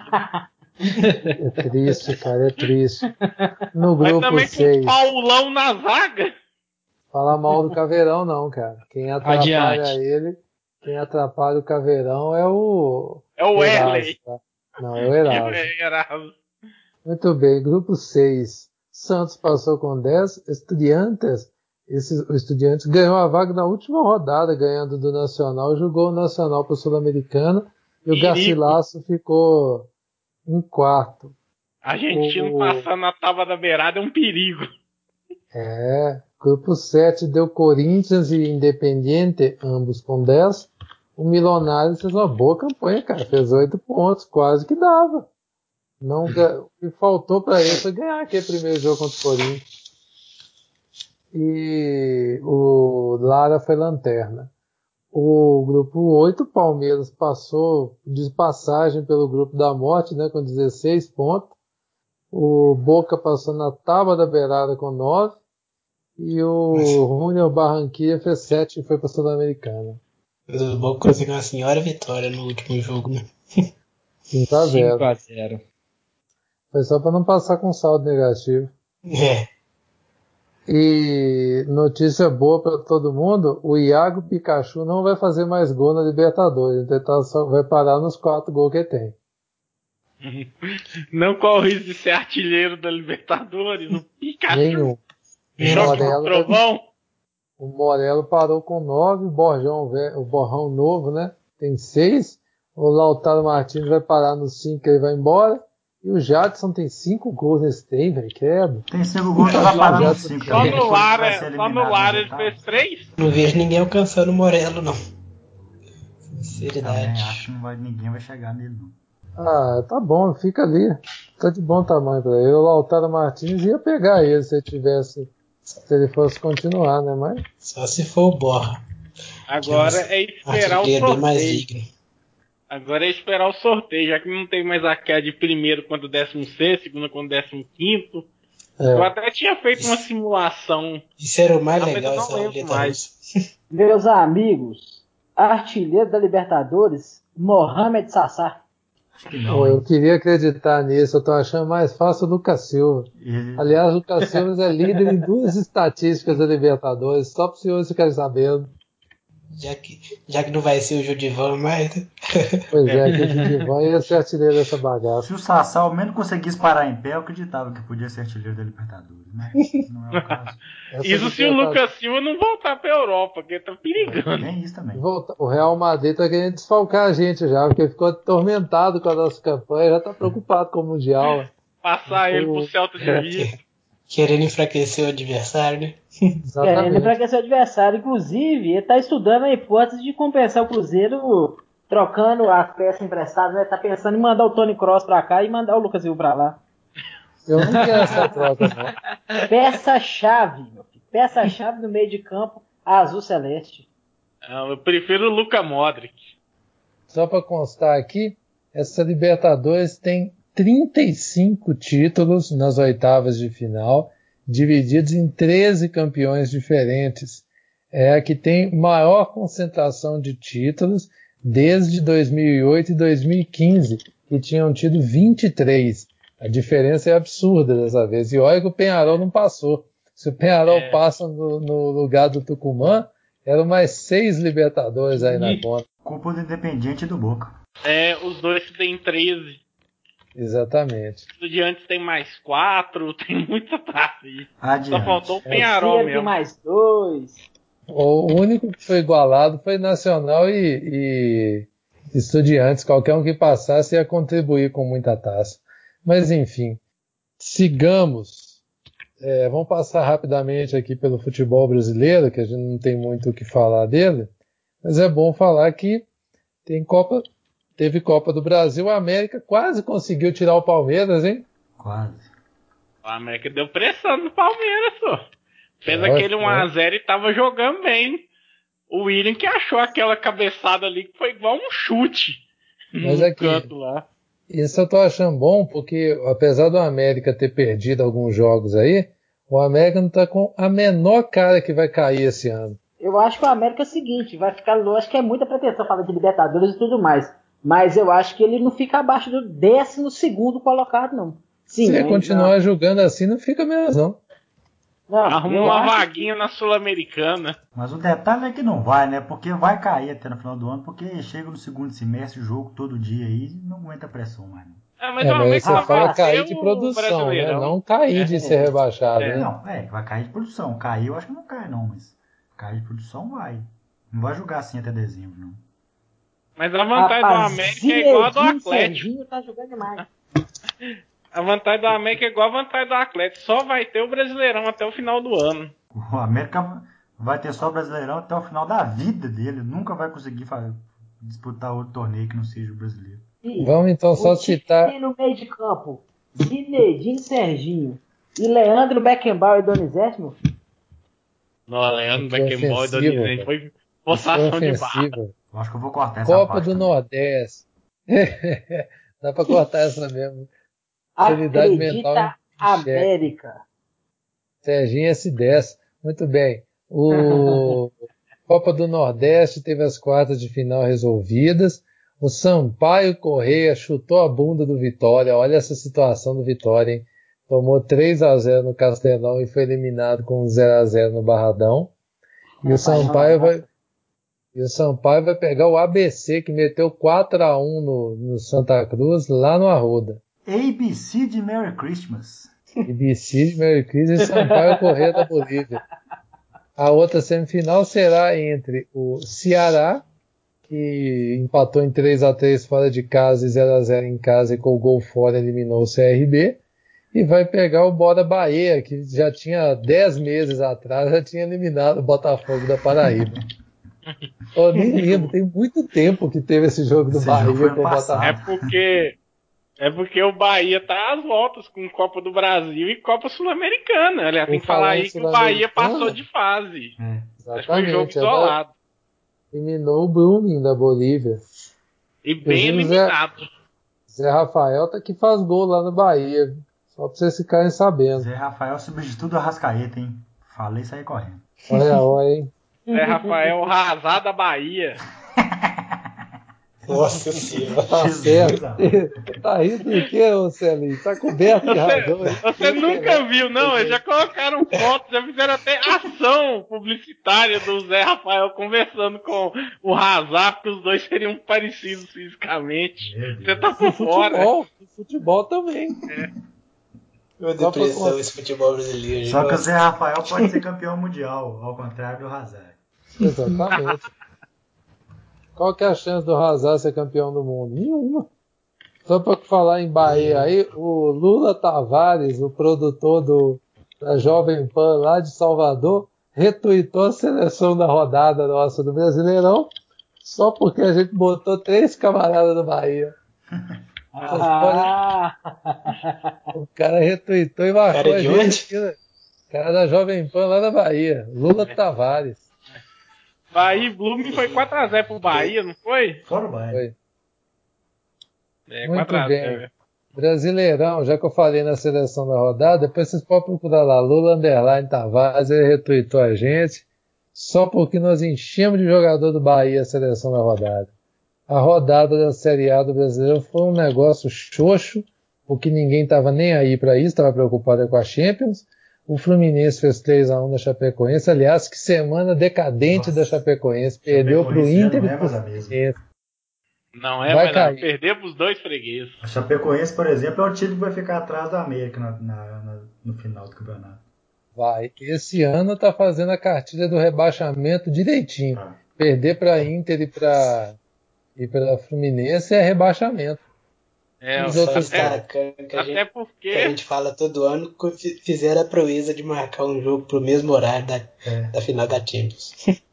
É triste, cara, é triste. No grupo Mas também 6. com o Paulão na zaga. Fala mal do Caveirão, não, cara. Quem atrapalha quem atrapalha o Caveirão é o Erley. Tá? Não, é o Erasmo. Muito bem, grupo 6. Santos passou com 10. Estudiantes. O Estudiantes ganhou a vaga na última rodada, ganhando do Nacional. Jogou o Nacional para o Sul-Americano. E o Garcilaso ficou em quarto. Argentino passando na tábua da beirada é um perigo. Grupo 7 deu Corinthians e Independiente, ambos com 10. O Milionário fez uma boa campanha, cara. Fez 8 pontos, quase que dava. O que faltou para ele foi ganhar aquele primeiro jogo contra o Corinthians. E o Lara foi lanterna. O grupo 8, Palmeiras passou de passagem pelo grupo da morte, né, com 16 pontos. O Boca passou na tábua da beirada com 9. E o Junior Barranquilla fez 7 e foi para a Sul-Americana. O Boca conseguiu uma senhora vitória no último jogo, né? 5-0. 5-0. Foi só para não passar com saldo negativo. E notícia boa para todo mundo, o Iago Pikachu não vai fazer mais gol na Libertadores, então só vai parar nos 4 gols que ele tem. Não corre o risco de ser artilheiro da Libertadores, o Pikachu. Nenhum. O Morello parou com 9, o Borrão novo, né? Tem 6. O Lautaro Martins vai parar no 5, ele vai embora. E o Jadson tem 5 gols nesse tempo, velho, quebra. Tem 5 gols, vai parar no 5. Só no Lara ele fez 3. Não vejo ninguém alcançando o Morello, não. Sinceridade. Também acho que ninguém vai chegar nele, não. Tá bom, fica ali. Tá de bom tamanho pra ele. O Lautaro Martins ia pegar ele se ele fosse continuar, né? Mas... Só se for o Borra. Agora é esperar o sorteio. Agora é esperar o sorteio, já que não tem mais a queda de primeiro contra o 16º, segundo contra o 15º. Eu até tinha feito uma simulação. Isso era o mais legal, essa mais. Meus amigos, artilheiro da Libertadores, Mohamed Sassá. Eu queria acreditar nisso, eu tô achando mais fácil o Lucas Silva. Aliás, o Lucas Silva é líder em 2 estatísticas da Libertadores, só para os senhores ficarem sabendo. Já que não vai ser o Judivan mais, né? Pois é, que o Judivan ia ser artilheiro dessa bagaça. Se o Sassá ao menos conseguisse parar em pé, eu acreditava que podia ser artilheiro da Libertadores, mas não é o caso. Isso se o Lucas Silva não voltar pra Europa, porque tá perigando. Tem isso também. O Real Madrid tá querendo desfalcar a gente já, porque ficou atormentado com a nossa campanha, já tá preocupado com o Mundial. Passar ele pro Celta de Vigo. Querendo enfraquecer o adversário, né? Querendo enfraquecer o adversário. Inclusive, ele tá estudando a hipótese de compensar o Cruzeiro trocando as peças emprestadas, né? Tá pensando em mandar o Tony Kroos pra cá e mandar o Lucas Silva pra lá. Eu não quero essa troca, não. Peça-chave, meu filho. Peça-chave no meio de campo, azul celeste. Eu prefiro o Luka Modric. Só pra constar aqui, essa Libertadores tem 35 títulos nas oitavas de final, divididos em 13 campeões diferentes. É a que tem maior concentração de títulos desde 2008 e 2015, que tinham tido 23. A diferença é absurda dessa vez. E olha que o Peñarol não passou. Se o Peñarol passa no lugar do Tucumã, eram mais 6 Libertadores aí na conta. Culpa do Independiente e do Boca. Os dois têm 13. Exatamente. O Estudiantes tem mais 4, tem muita taça aí. Adiante. Só faltou o Peñarol mesmo. Tem mais 2. O único que foi igualado foi Nacional e Estudiantes. Qualquer um que passasse ia contribuir com muita taça. Mas enfim, sigamos. Vamos passar rapidamente aqui pelo futebol brasileiro, que a gente não tem muito o que falar dele. Mas é bom falar que teve Copa do Brasil, a América quase conseguiu tirar o Palmeiras, hein? Quase. O América deu pressão no Palmeiras, só. Fez aquele 1x0 e tava jogando bem. O William que achou aquela cabeçada ali que foi igual um chute. Mas no canto lá. Isso eu tô achando bom, porque apesar do América ter perdido alguns jogos aí, o América não tá com a menor cara que vai cair esse ano. Eu acho que o América é o seguinte, vai ficar, acho que é muita pretensão falar de Libertadores e tudo mais. Mas eu acho que ele não fica abaixo do 12º colocado, não. Sim, se ele continuar jogando assim, não fica mesmo, não. Arruma uma vaguinha na Sul-Americana. Mas o detalhe é que não vai, né? Porque vai cair até no final do ano, porque chega no segundo semestre, jogo todo dia aí, não aguenta a pressão mais. Mas você fala cair de produção, né? Não cair de ser rebaixado, né? Não, vai cair de produção. Cair eu acho que não cai, não, mas cair de produção vai. Não vai jogar assim até dezembro, não. Mas a vantagem do América é igual a do Atlético. Serginho tá jogando demais. A vantagem do América é igual a vantagem do Atlético. Só vai ter o Brasileirão até o final do ano. O América vai ter só o Brasileirão até o final da vida dele. Nunca vai conseguir disputar outro torneio que não seja o brasileiro. Vamos então só citar... no meio de campo, Zinedine, Serginho e Leandro Beckenbauer e Donizete, meu filho. Não, Leandro Beckenbauer e Donizete foi forçação de barra. Eu acho que eu vou cortar essa Copa parte do também. Nordeste. Dá pra cortar essa mesmo. Acredita América. Serginho S10. Muito bem. O Copa do Nordeste teve as quartas de final resolvidas. O Sampaio Corrêa chutou a bunda do Vitória. Olha essa situação do Vitória, hein? Tomou 3-0 no Castelão e foi eliminado com 0-0 no Barradão. E o Sampaio vai pegar o ABC, que meteu 4-1 no Santa Cruz, lá no Arruda. ABC de Merry Christmas. ABC de Merry Christmas e Sampaio Corrêa da Bolívia. A outra semifinal será entre o Ceará, que empatou em 3-3 fora de casa e 0-0 em casa e com o gol fora eliminou o CRB. E vai pegar o Bora Bahia, que já tinha 10 meses atrás, já tinha eliminado o Botafogo da Paraíba. Eu nem lembro, tem muito tempo que teve esse jogo do Bahia com o Botafogo. É porque o Bahia tá às voltas com Copa do Brasil e Copa Sul-Americana. Aliás, tem que falar aí que o Bahia passou de fase. Acho que foi um jogo isolado. Eliminou o Blooming da Bolívia. E bem eliminado. Zé Rafael tá que faz gol lá no Bahia. Só pra vocês ficarem sabendo. Zé Rafael substitui do Arrascaeta, hein? Falei e saí correndo. Olha, hein? Zé Rafael Razar da Bahia. Nossa senhora. Tá certo. Tá rindo do que, ô Celinho? Tá coberto de razão. Você nunca viu, não? Eles já colocaram fotos, já fizeram até ação publicitária do Zé Rafael conversando com o Hazard, porque os dois seriam parecidos fisicamente. Você tá por fora. Futebol também. Meu depressão esse futebol brasileiro. Só que o Zé Rafael pode ser campeão mundial, ao contrário do Hazard. Exatamente. Qual que é a chance do Hazard ser campeão do mundo? Nenhuma. Só para falar em Bahia aí, o Lula Tavares, o produtor da Jovem Pan lá de Salvador, retuitou a seleção da rodada nossa do Brasileirão, só porque a gente botou 3 camaradas do Bahia. O cara retuitou e marcou cara a gente. Cara da Jovem Pan lá na Bahia, Lula Tavares. Bahia e Blooming foi 4-0 pro Bahia, não foi? Fora o Bahia. Muito bem. Brasileirão, já que eu falei na seleção da rodada, depois vocês podem procurar lá, Lula _ Tavares, ele retweetou a gente, só porque nós enchemos de jogador do Bahia a seleção da rodada. A rodada da Série A do Brasileiro foi um negócio xoxo, porque ninguém estava nem aí para isso, estava preocupado com a Champions. O Fluminense fez 3-1 da Chapecoense, aliás, que semana decadente da Chapecoense, perdeu para o Inter e para o Fluminense. Não é, mas não. Perdeu para os dois fregueses. A Chapecoense, por exemplo, é o time que vai ficar atrás da América no final do campeonato. Vai. Esse ano está fazendo a cartilha do rebaixamento direitinho. Perder para Inter e para Fluminense é rebaixamamento. Até porque que a gente fala todo ano, fizeram a proeza de marcar um jogo pro mesmo horário da final da Champions.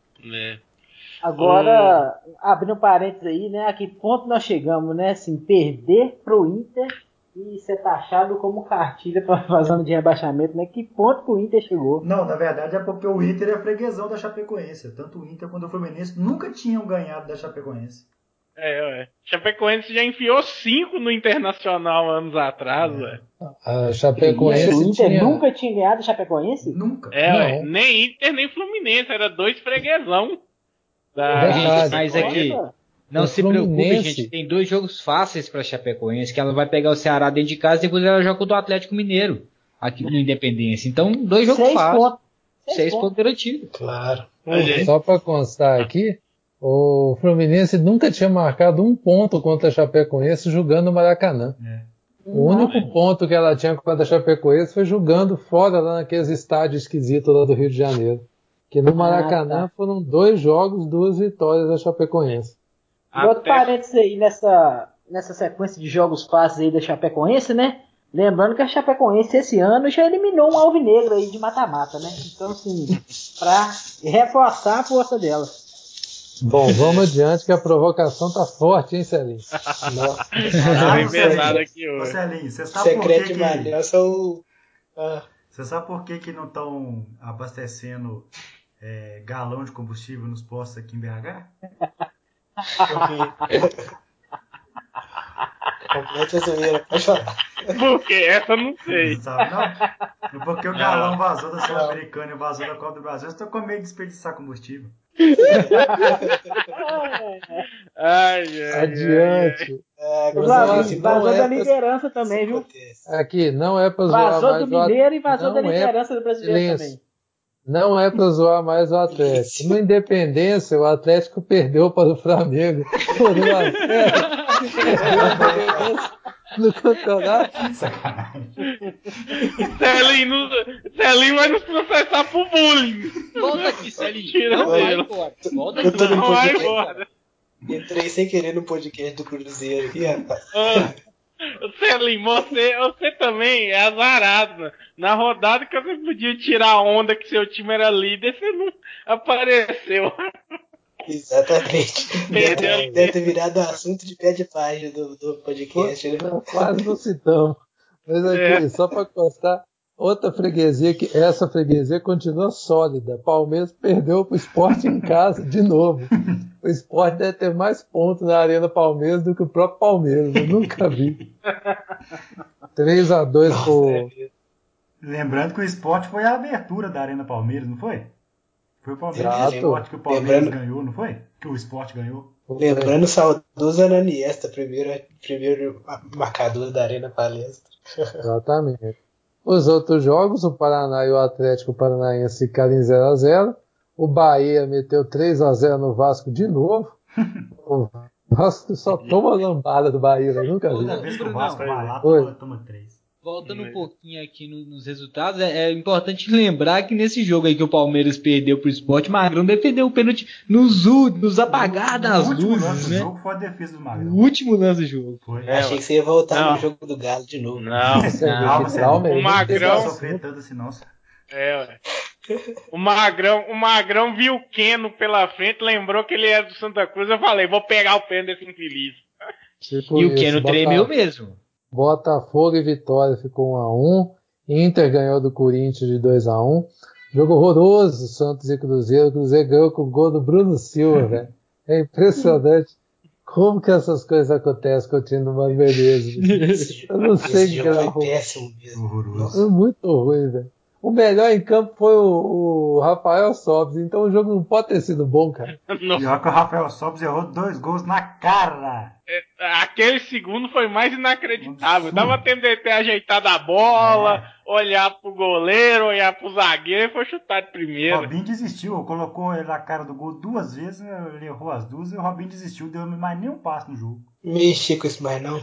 Agora, abrindo parênteses aí, né? A que ponto nós chegamos, né? Assim, perder pro Inter e ser taxado como cartilha para fazendo de rebaixamento, né? Que ponto que o Inter chegou? Não, na verdade é porque o Inter é freguesão da Chapecoense. Tanto o Inter quanto o Fluminense nunca tinham ganhado da Chapecoense. Chapecoense já enfiou 5 no Internacional anos atrás, velho. A Chapecoense o Inter nunca tinha ganhado a Chapecoense? Nunca. Nem Inter nem Fluminense, era 2 freguesão. Mas aqui, não se preocupe, gente, tem 2 jogos fáceis pra Chapecoense, que ela vai pegar o Ceará dentro de casa e depois ela joga contra o Atlético Mineiro, aqui no Independência. Então, 2 jogos fáceis. 6 pontos garantidos. Claro. Só pra constar aqui, o Fluminense nunca tinha marcado um ponto contra a Chapecoense jogando no Maracanã. O único ponto que ela tinha contra a Chapecoense foi jogando fora lá naqueles estádios esquisitos lá do Rio de Janeiro. Que no Maracanã foram 2 jogos, 2 vitórias da Chapecoense. Outro parênteses aí nessa sequência de jogos fáceis aí da Chapecoense, né? Lembrando que a Chapecoense esse ano já eliminou um alvinegro aí de mata-mata, né? Então, assim, pra reforçar a força dela. Bom, vamos adiante que a provocação tá forte, hein, Celinho? Bem pesado aqui hoje. Celinho, você sabe por que Você sabe por que não estão abastecendo galão de combustível nos postos aqui em BH? Completa a zoeira, pode falar. Por quê? Essa eu não sei. Não sabe, não? Porque o galão vazou da Sul-Americana e vazou da Copa do Brasil. Eu estou com medo de desperdiçar combustível. Adiante. Vazou da liderança também, viu? Aqui, não é pra zoar vazou mais do Mineiro e vazou da liderança do Brasileiro também. Não é pra zoar mais o Atlético. No Independência, o Atlético perdeu para o Flamengo por 1-0 no campeonato. Sacanagem. Celinho vai nos processar por bullying. Volta aqui, Celinho. Não vai embora. Volta aqui. Não vai embora. Entrei sem querer no podcast do Cruzeiro aqui, rapaz. Celinho, você também é azarado, mano. Na rodada que você podia tirar onda que seu time era líder, você não apareceu. Exatamente. Deve ter virado assunto de pé de página do podcast, né? Quase não citamos. Mas aqui, só para constar, outra freguesia, que essa freguesia continua sólida. Palmeiras perdeu para o Sport em casa de novo. O Sport deve ter mais pontos na Arena Palmeiras do que o próprio Palmeiras. Eu nunca vi. 3-2 por... Lembrando que o Sport foi a abertura da Arena Palmeiras, não foi? Foi o Palmeiras e o Sport que o Palmeiras ganhou, não foi? Que o Sport ganhou. Lembrando o saudoso Ananiesta, primeiro marcador da Arena Palestra. Exatamente. Os outros jogos, o Paraná e o Atlético Paranaense ficaram em 0-0. O Bahia meteu 3-0 no Vasco de novo. O Vasco só toma lambada do Bahia, eu nunca vi. Toda vez que o Vasco vai lá, toma 3. Voltando um pouquinho aqui nos resultados, é importante lembrar que nesse jogo aí que o Palmeiras perdeu pro Sport, Magrão defendeu o pênalti nos apagar das luzes, né? O último lance do jogo foi a defesa do Magrão. O último lance do jogo. Achei que você ia voltar no jogo do Galo de novo. Não. O Magrão... O Magrão viu o Keno pela frente, lembrou que ele era do Santa Cruz, eu falei, vou pegar o pênalti desse infeliz. E o Keno tremeu mesmo. Botafogo e Vitória ficou 1-1. Inter ganhou do Corinthians de 2-1. Jogo horroroso, Santos e Cruzeiro. O Cruzeiro ganhou com o gol do Bruno Silva, velho. É impressionante. Como que essas coisas acontecem com o time do Mano Menezes? Eu não sei Esse que jogo era foi péssimo mesmo. Horroroso. É muito ruim, velho. O melhor em campo foi o Rafael Sobis, então o jogo não pode ter sido bom, cara. Pior que o Rafael Sobis errou 2 gols na cara. Aquele segundo foi mais inacreditável. Absurdo. Dava tempo de ter ajeitado a bola, olhar pro goleiro, olhar pro zagueiro e foi chutar de primeira. Robinho desistiu, colocou ele na cara do gol 2 vezes, ele errou as 2 e o Robinho desistiu, deu mais nenhum passo no jogo. Mexer com isso mais não.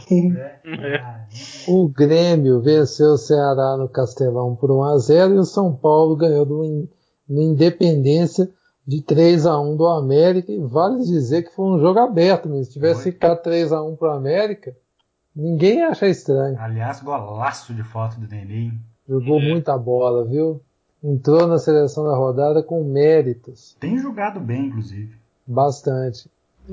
O Grêmio venceu o Ceará no Castelão por 1-0 e o São Paulo ganhou no Independência de 3-1 do América. E vale dizer que foi um jogo aberto mesmo. Se tivesse ficado 3-1 pro América, ninguém ia achar estranho. Aliás, golaço de foto do Nenê. Jogou muita bola, viu? Entrou na seleção da rodada com méritos. Tem jogado bem, inclusive. Bastante.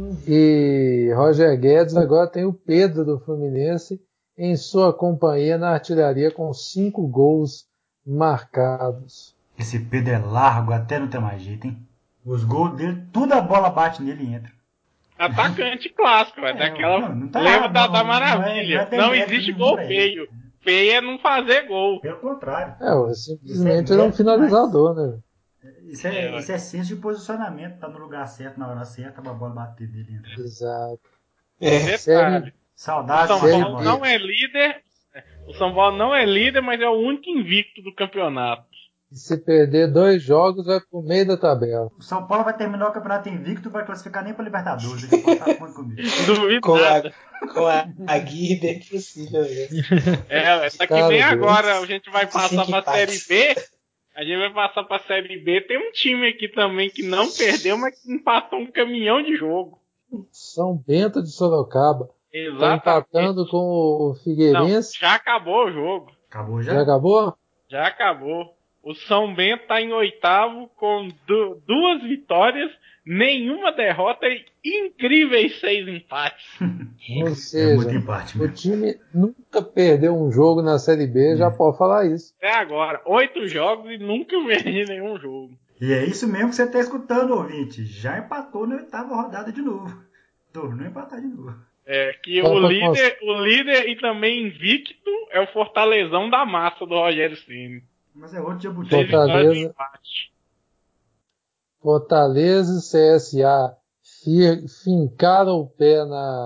E Roger Guedes agora tem o Pedro do Fluminense em sua companhia na artilharia com 5 gols marcados. Esse Pedro é largo até não ter mais jeito, hein? Os gols dele, tudo a bola bate nele e entra. Atacante clássico, vai daquela. Não tá Lembra errado, da maravilha. Não existe gol feio. Feio é não fazer gol. Pelo contrário. Simplesmente ele é um finalizador, né? Isso é senso de posicionamento, tá no lugar certo, na hora certa, pra bola bater dele e entrar. Exato. Detalhe. Saudade. O São Paulo não é líder. O São Paulo não é líder, mas é o único invicto do campeonato. E se perder 2 jogos, vai pro meio da tabela. O São Paulo vai terminar o campeonato invicto e vai classificar nem pra Libertadores. Ele pode estar conta comigo. Duvido Com a Gui bem possível mesmo. Só que nem agora a gente vai passar pra Série B. A gente vai passar pra Série B. Tem um time aqui também que não perdeu, mas que empatou um caminhão de jogo. São Bento de Sorocaba. Exatamente. Tá empatando com o Figueirense. Não, já acabou o jogo. Acabou já? Já acabou? Já acabou. O São Bento tá em 8º com 2 vitórias, nenhuma derrota e incríveis 6 empates. Ou seja, muito empate, o time nunca perdeu um jogo na Série B, já pode falar isso. Até agora, 8 jogos e nunca perdi nenhum jogo. E é isso mesmo que você tá escutando, ouvinte. Já empatou na 8ª rodada de novo. Tornou empatar de novo. Que o líder e também invicto é o Fortalezão da massa do Rogério Ceni. Mas é outro jabuti. Fortaleza e CSA fincaram o pé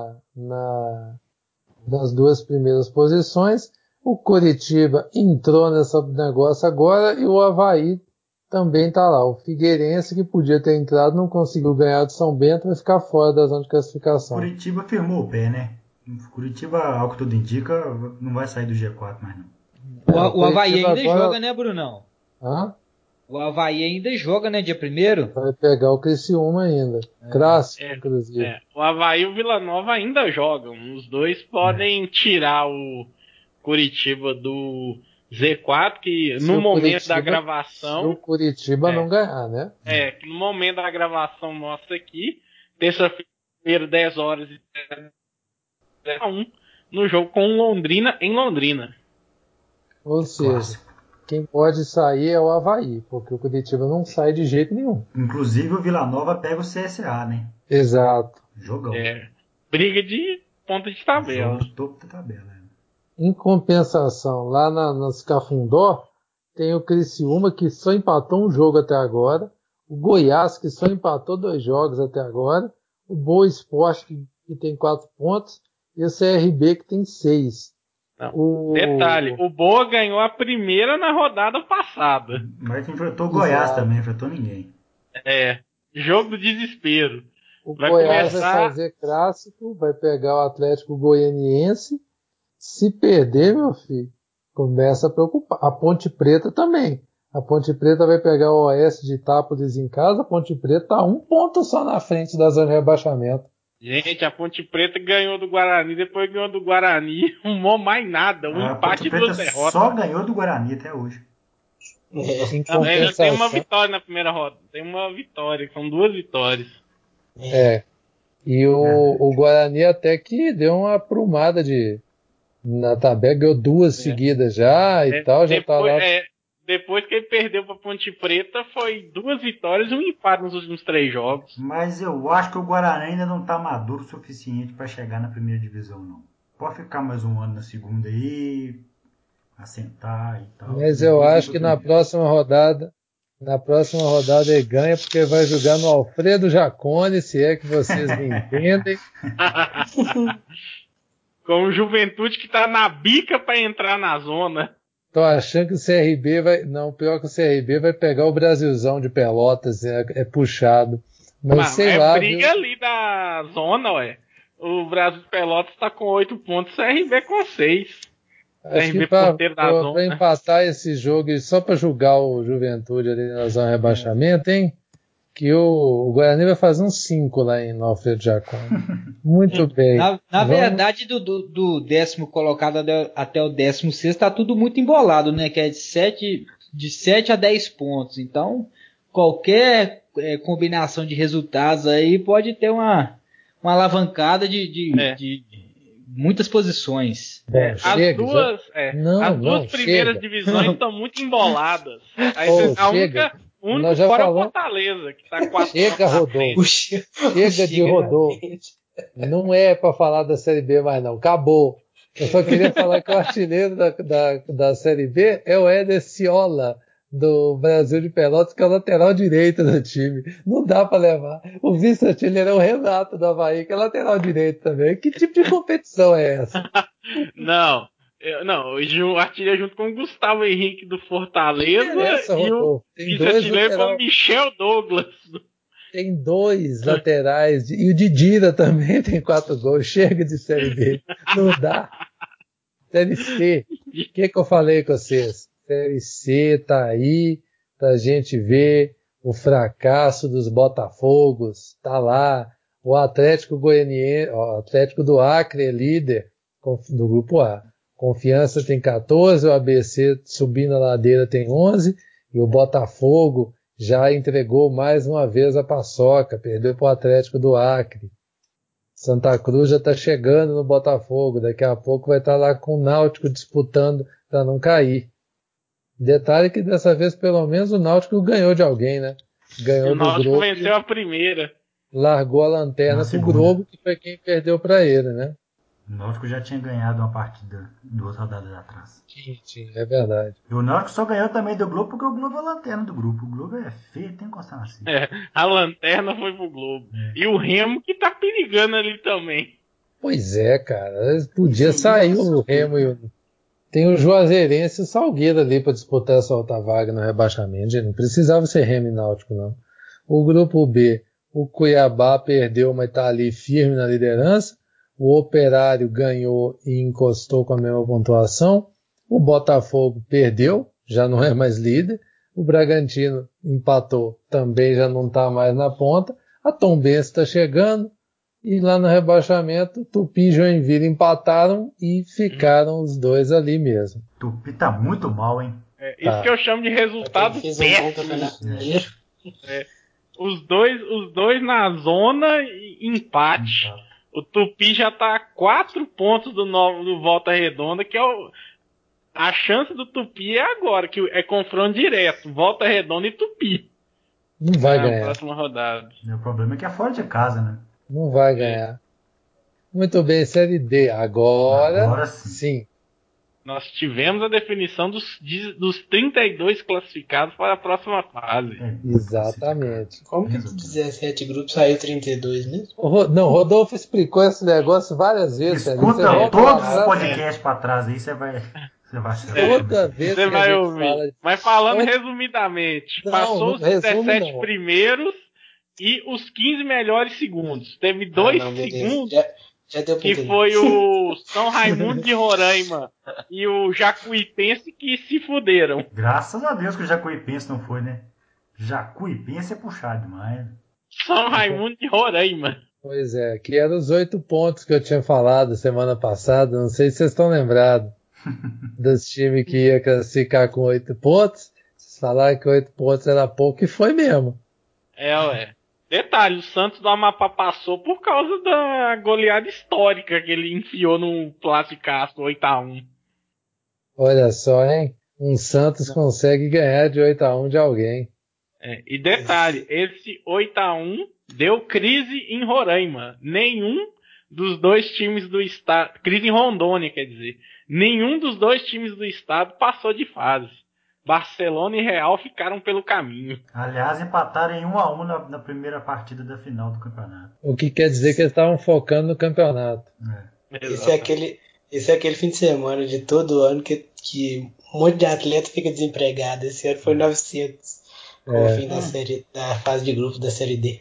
nas 2 primeiras posições. O Coritiba entrou nesse negócio agora e o Avaí também está lá. O Figueirense, que podia ter entrado, não conseguiu ganhar de São Bento, vai ficar fora da zona de classificação. Coritiba firmou o pé, né? Curitiba, ao que tudo indica, não vai sair do G4 mais não. O Avaí ainda joga, né, Brunão? Hã? O Avaí ainda joga, né, dia 1º? Vai pegar o Criciúma ainda. Clássico, inclusive. O Avaí e o Vila Nova ainda jogam. Os dois podem tirar o Curitiba do Z4, que no momento da gravação... Se o Curitiba não ganhar, né? Que no momento da gravação nossa aqui, terça-feira, 10 horas e 1, no jogo com Londrina, em Londrina. Ou seja, quem pode sair é o Avaí, porque o Curitiba não sai de jeito nenhum. Inclusive o Vila Nova pega o CSA, né? Exato. Jogão. Briga de ponta de tabela. Jogo topo da tabela. Em compensação, lá nas Cafundó, tem o Criciúma, que só empatou um jogo até agora, o Goiás, que só empatou 2 jogos até agora, o Boa Esporte, que tem 4 pontos, e o CRB, que tem 6. Detalhe, o Boa ganhou a primeira na rodada passada. Mas enfrentou o Goiás também, enfrentou ninguém. Jogo do desespero. O Goiás vai fazer clássico, vai pegar o Atlético Goianiense. Se perder, meu filho, começa a preocupar. A Ponte Preta também. A Ponte Preta vai pegar o Oeste de Itápolis em casa. A Ponte Preta está 1 ponto só na frente da zona de rebaixamento. Gente, a Ponte Preta ganhou do Guarani, depois ganhou do Guarani, não mais nada, empate e 2 derrotas. Só ganhou do Guarani até hoje. Tem uma vitória na primeira roda, tem uma vitória, são 2 vitórias. E o Guarani até que deu uma aprumada na tabela, ganhou 2 seguidas já e tal, já tá lá. Depois que ele perdeu pra Ponte Preta, foi 2 vitórias e um empate nos últimos 3 jogos. Mas eu acho que o Guarani ainda não tá maduro o suficiente pra chegar na primeira divisão, não. Pode ficar mais um ano na segunda aí, assentar e tal. Mas eu acho que na próxima rodada ele ganha, porque vai jogar no Alfredo Jaconi, se é que vocês me entendem. Com o Juventude que tá na bica pra entrar na zona. Tô achando que o CRB vai... Não, pior que o CRB vai pegar o Brasilzão de Pelotas, é puxado. Mas sei lá, briga viu? ali da zona, ué. O Brasil de Pelotas tá com 8 pontos, o CRB com 6. Acho que pra empatar esse jogo e só pra julgar o Juventude ali na zona de rebaixamento, hein? Que o Guarani vai fazer uns 5 lá no Alfredo Jaconi. Muito bem. Na verdade, do 10º colocado até o 16º tá tudo muito embolado, né? Que é de 7 a 10 pontos. Então, qualquer combinação de resultados aí pode ter uma alavancada de muitas posições. As duas primeiras divisões estão muito emboladas. A única já fora falou. o Fortaleza, que tá 4 Chega, Rodolfo. Chega de Rodolfo. Não é para falar da Série B mais não. Acabou. Eu só queria falar que o artilheiro da Série B é o Éder Ciola, do Brasil de Pelotas, que é o lateral direito do time. Não dá para levar. O vice-artilheiro é o Renato do Avaí, que é lateral direito também. Que tipo de competição é essa? Não, o artilheiro junto com o Gustavo Henrique do Fortaleza e o vice-artilheiro com o Michel Douglas. Tem 2 laterais, e o Didira também tem 4 gols. Chega de Série B. Não dá. Série C. O que eu falei com vocês? Série C tá aí pra gente ver o fracasso dos Botafogos. Tá lá. O Atlético Goianiense, o Atlético do Acre é líder do grupo A. Confiança tem 14, o ABC subindo a ladeira tem 11 e o Botafogo já entregou mais uma vez a paçoca, perdeu para o Atlético do Acre. Santa Cruz já está chegando no Botafogo, daqui a pouco vai estar lá com o Náutico disputando para não cair. Detalhe que dessa vez pelo menos o Náutico ganhou de alguém, né? Ganhou do Globo. O Náutico venceu a primeira. Largou a lanterna pro Globo, que foi quem perdeu para ele, né? O Náutico já tinha ganhado uma partida 2 rodadas atrás. Sim, é verdade. E o Náutico só ganhou também do Globo porque o Globo é a lanterna do grupo. O Globo é feio, tem que encostar na cima. A lanterna foi pro Globo. E o Remo que tá perigando ali também. Pois é, cara. Podia sair o Remo e tem o Juazeirense e o Salgueiro ali para disputar essa outra vaga no rebaixamento. Não precisava ser Remo e Náutico, não. O grupo B, o Cuiabá perdeu, mas tá ali firme na liderança. O Operário ganhou e encostou com a mesma pontuação. O Botafogo perdeu, já não é mais líder. O Bragantino empatou, também já não está mais na ponta. A Tombense está chegando. E lá no rebaixamento, Tupi e Joinville empataram e ficaram os 2 ali mesmo. Tupi tá muito mal, hein? Isso que eu chamo de resultado péssimo. Os dois na zona e empate. O Tupi já tá a 4 pontos do Volta Redonda, que é a chance do Tupi é agora, que é confronto direto. Volta Redonda e Tupi. Não vai ganhar. Na próxima rodada. O problema é que é fora de casa, né? Não vai ganhar. Muito bem, Série D. Agora sim. Nós tivemos a definição dos 32 classificados para a próxima fase. Exatamente. Como que de 17 grupos saiu 32 mesmo? Rodolfo explicou esse negócio várias vezes. Escuta todos os podcasts para trás aí, você vai toda vez você vai ouvir. Mas falando resumidamente, passou os 17 primeiros e os 15 melhores segundos. Teve 2 segundos. Já deu pra que foi o São Raimundo de Roraima e o Jacuipense que se fuderam. Graças a Deus que o Jacuipense não foi, né? Jacuipense é puxado demais. São Raimundo de Roraima. Pois é, que eram os 8 pontos que eu tinha falado semana passada. Não sei se vocês estão lembrados dos times que ia classificar com 8 pontos. Vocês falaram que 8 pontos era pouco e foi mesmo. Ué. Detalhe, o Santos do Amapá passou por causa da goleada histórica que ele enfiou no Classicaço 8-1. Olha só, hein? um Santos consegue ganhar de 8-1 de alguém. E detalhe, esse 8-1 deu crise em Roraima. Nenhum dos dois times do estado... Crise em Rondônia, quer dizer. Nenhum dos dois times do estado passou de fase. Barcelona e Real ficaram pelo caminho. Aliás, empataram em 1-1 na primeira partida da final do campeonato. O que quer dizer que eles estavam focando no campeonato. Esse é aquele fim de semana de todo ano que um monte de atleta fica desempregado. Esse ano foi 900 com o fim da fase de grupos da Série D.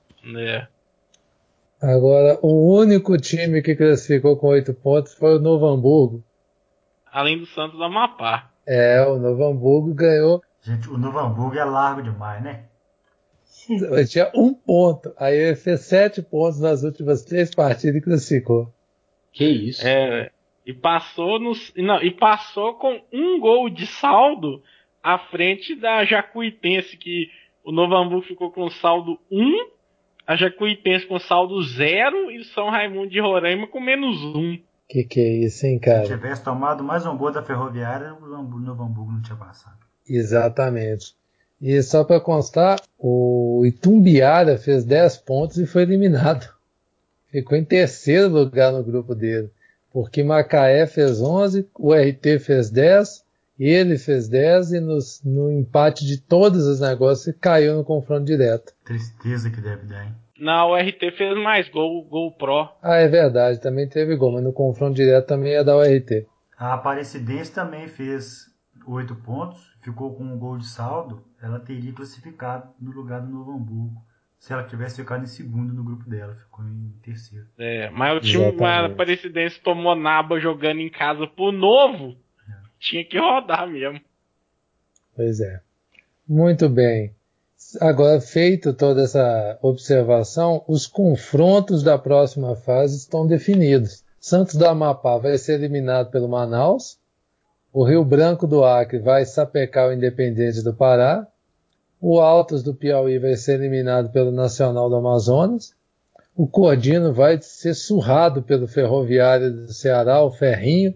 Agora, o único time que classificou com 8 pontos foi o Novo Hamburgo. Além do Santos do Amapá. O Novo Hamburgo ganhou. Gente, o Novo Hamburgo é largo demais, né? Ele tinha 1 ponto. Aí ele fez 7 pontos nas últimas 3 partidas e classificou. Que isso? E passou com 1 gol de saldo à frente da Jacuipense, que o Novo Hamburgo ficou com saldo 1, a Jacuipense com saldo 0 e o São Raimundo de Roraima com -1. Que é isso, hein, cara? Se tivesse tomado mais um gol da Ferroviária, o Novo Hamburgo não tinha passado. Exatamente. E só para constar, o Itumbiara fez 10 pontos e foi eliminado. Ficou em terceiro lugar no grupo dele. Porque Macaé fez 11, o RT fez 10, ele fez 10 e no empate de todos os negócios caiu no confronto direto. Tristeza que deve dar, hein? Não, o RT fez mais gol pró. É verdade, também teve gol, mas no confronto direto também ia dar o RT. A Aparecidense também fez 8 pontos, ficou com 1 gol de saldo, ela teria classificado no lugar do Novo Hamburgo. Se ela tivesse ficado em segundo no grupo dela, ficou em terceiro. Mas o time da Aparecidense tomou naba jogando em casa pro Novo. Tinha que rodar mesmo. Pois é. Muito bem. Agora, feito toda essa observação, os confrontos da próxima fase estão definidos. Santos do Amapá vai ser eliminado pelo Manaus. O Rio Branco do Acre vai sapecar o Independente do Pará. O Altos do Piauí vai ser eliminado pelo Nacional do Amazonas. O Cordino vai ser surrado pelo Ferroviário do Ceará, o Ferrinho.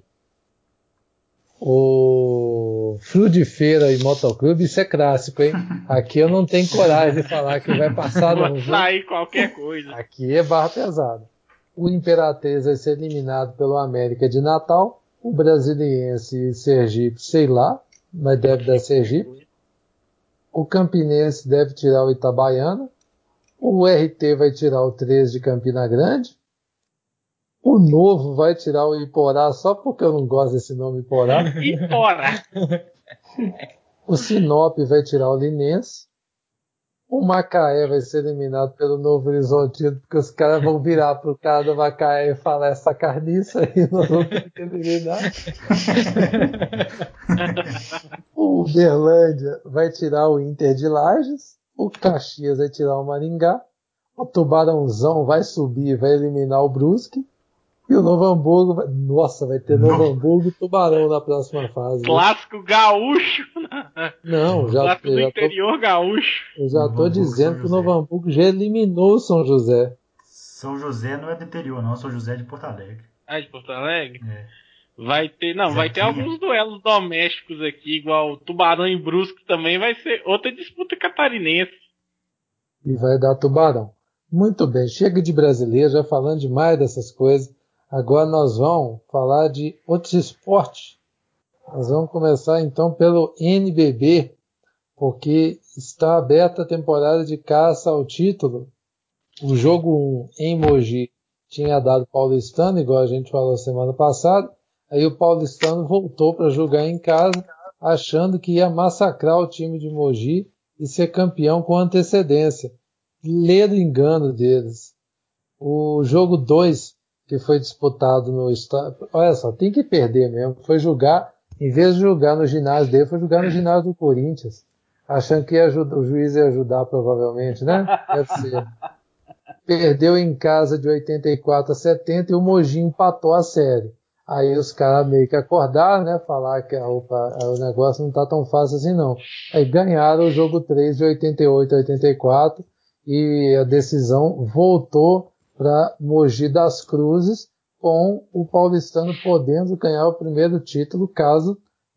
O Frudifeira e Motoclube, isso é clássico, hein? Aqui eu não tenho coragem de falar que vai passar não. Vai sair qualquer coisa. Aqui é barra pesada. O Imperatriz vai ser eliminado pelo América de Natal. O Brasiliense e Sergipe, sei lá, mas deve dar Sergipe. O Campinense deve tirar o Itabaiana. O RT vai tirar o 13 de Campina Grande. O Novo vai tirar o Iporá, só porque eu não gosto desse nome Iporá. Iporá. O Sinop vai tirar o Linense. O Macaé vai ser eliminado pelo Novo Horizontino, porque os caras vão virar pro cara do Macaé e falar essa carniça aí, nós vamos ter que eliminar. O Uberlândia vai tirar o Inter de Lages. O Caxias vai tirar o Maringá. O Tubarãozão vai subir e vai eliminar o Brusque. E o Novo Hamburgo vai ter Novo Hamburgo e Tubarão na próxima fase. Clássico gaúcho. Não, clássico do interior gaúcho. Eu já tô dizendo que o Novo Hamburgo já eliminou o São José. São José não é do interior, não. São José é de Porto Alegre. De Porto Alegre? Vai ter alguns duelos domésticos aqui, igual Tubarão e Brusque também vai ser outra disputa catarinense. E vai dar Tubarão. Muito bem, chega de brasileiro, já falando demais dessas coisas. Agora nós vamos falar de outros esportes. Nós vamos começar então pelo NBB, porque está aberta a temporada de caça ao título. O jogo 1 em Mogi tinha dado Paulistano, igual a gente falou semana passada. Aí o Paulistano voltou para jogar em casa, achando que ia massacrar o time de Mogi e ser campeão com antecedência. Ledo engano deles. O jogo 2, que foi disputado no estádio... Olha só, tem que perder mesmo. Foi jogar, em vez de jogar no ginásio dele, foi jogar no ginásio do Corinthians. Achando que o juiz ia ajudar, provavelmente, né? Deve ser. Perdeu em casa de 84-70 e o Mogi empatou a série. Aí os caras meio que acordaram, né? Falar que o negócio não tá tão fácil assim, não. Aí ganharam o jogo 3 de 88-84 e a decisão voltou para Mogi das Cruzes, com o paulistano podendo ganhar o primeiro título caso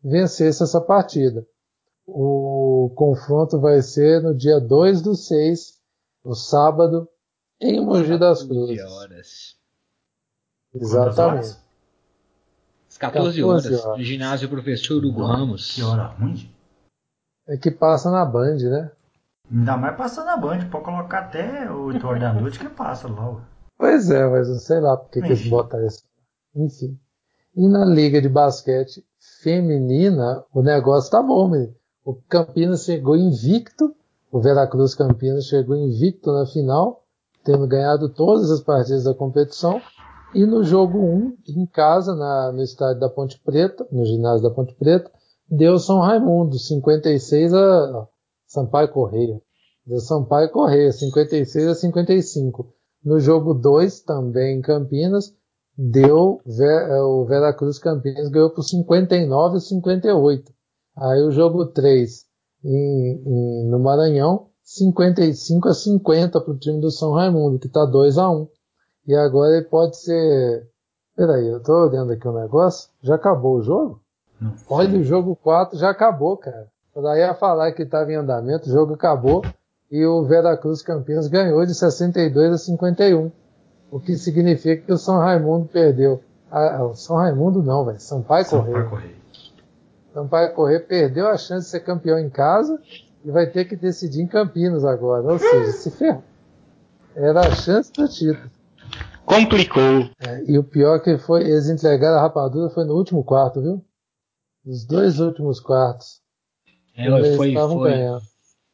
vencesse essa partida. O confronto vai ser no dia 2/6, no sábado, em Mogi das Cruzes. 14 horas. Exatamente. Às 14 horas, no ginásio Professor Hugo Ramos. Que hora ruim? É que passa na Band, né? Ainda mais passa na Band, pode colocar até 8 horas da noite que passa logo. Pois é, mas não sei lá porque que eles botaram isso. Enfim. E na Liga de Basquete Feminina, o negócio tá bom, menino. O Campinas chegou invicto, o Veracruz Campinas chegou invicto na final, tendo ganhado todas as partidas da competição. E no jogo 1, em casa, no estádio da Ponte Preta, no ginásio da Ponte Preta, deu São Raimundo, 56 a Sampaio Correia. Deu Sampaio Correia, 56-55. No jogo 2, também em Campinas, deu o Veracruz Campinas ganhou por 59-58. Aí o jogo 3 no Maranhão, 55-50 para o time do São Raimundo, que está 2-1. E agora ele pode ser... Peraí, eu tô olhando aqui o negócio. Já acabou o jogo? Olha, o jogo 4 já acabou, cara. Eu ia falar que estava em andamento, o jogo acabou e o Veracruz Campinas ganhou de 62-51. O que significa que o São Raimundo perdeu. O São Raimundo não, velho. Sampaio Correia. Sampaio Correia perdeu a chance de ser campeão em casa e vai ter que decidir em Campinas agora. Ou seja, se ferrou. Era a chance do título. Complicou. E o pior que foi, eles entregaram a rapadura foi no último quarto, viu? Nos 2 últimos quartos. Eles estavam ganhando.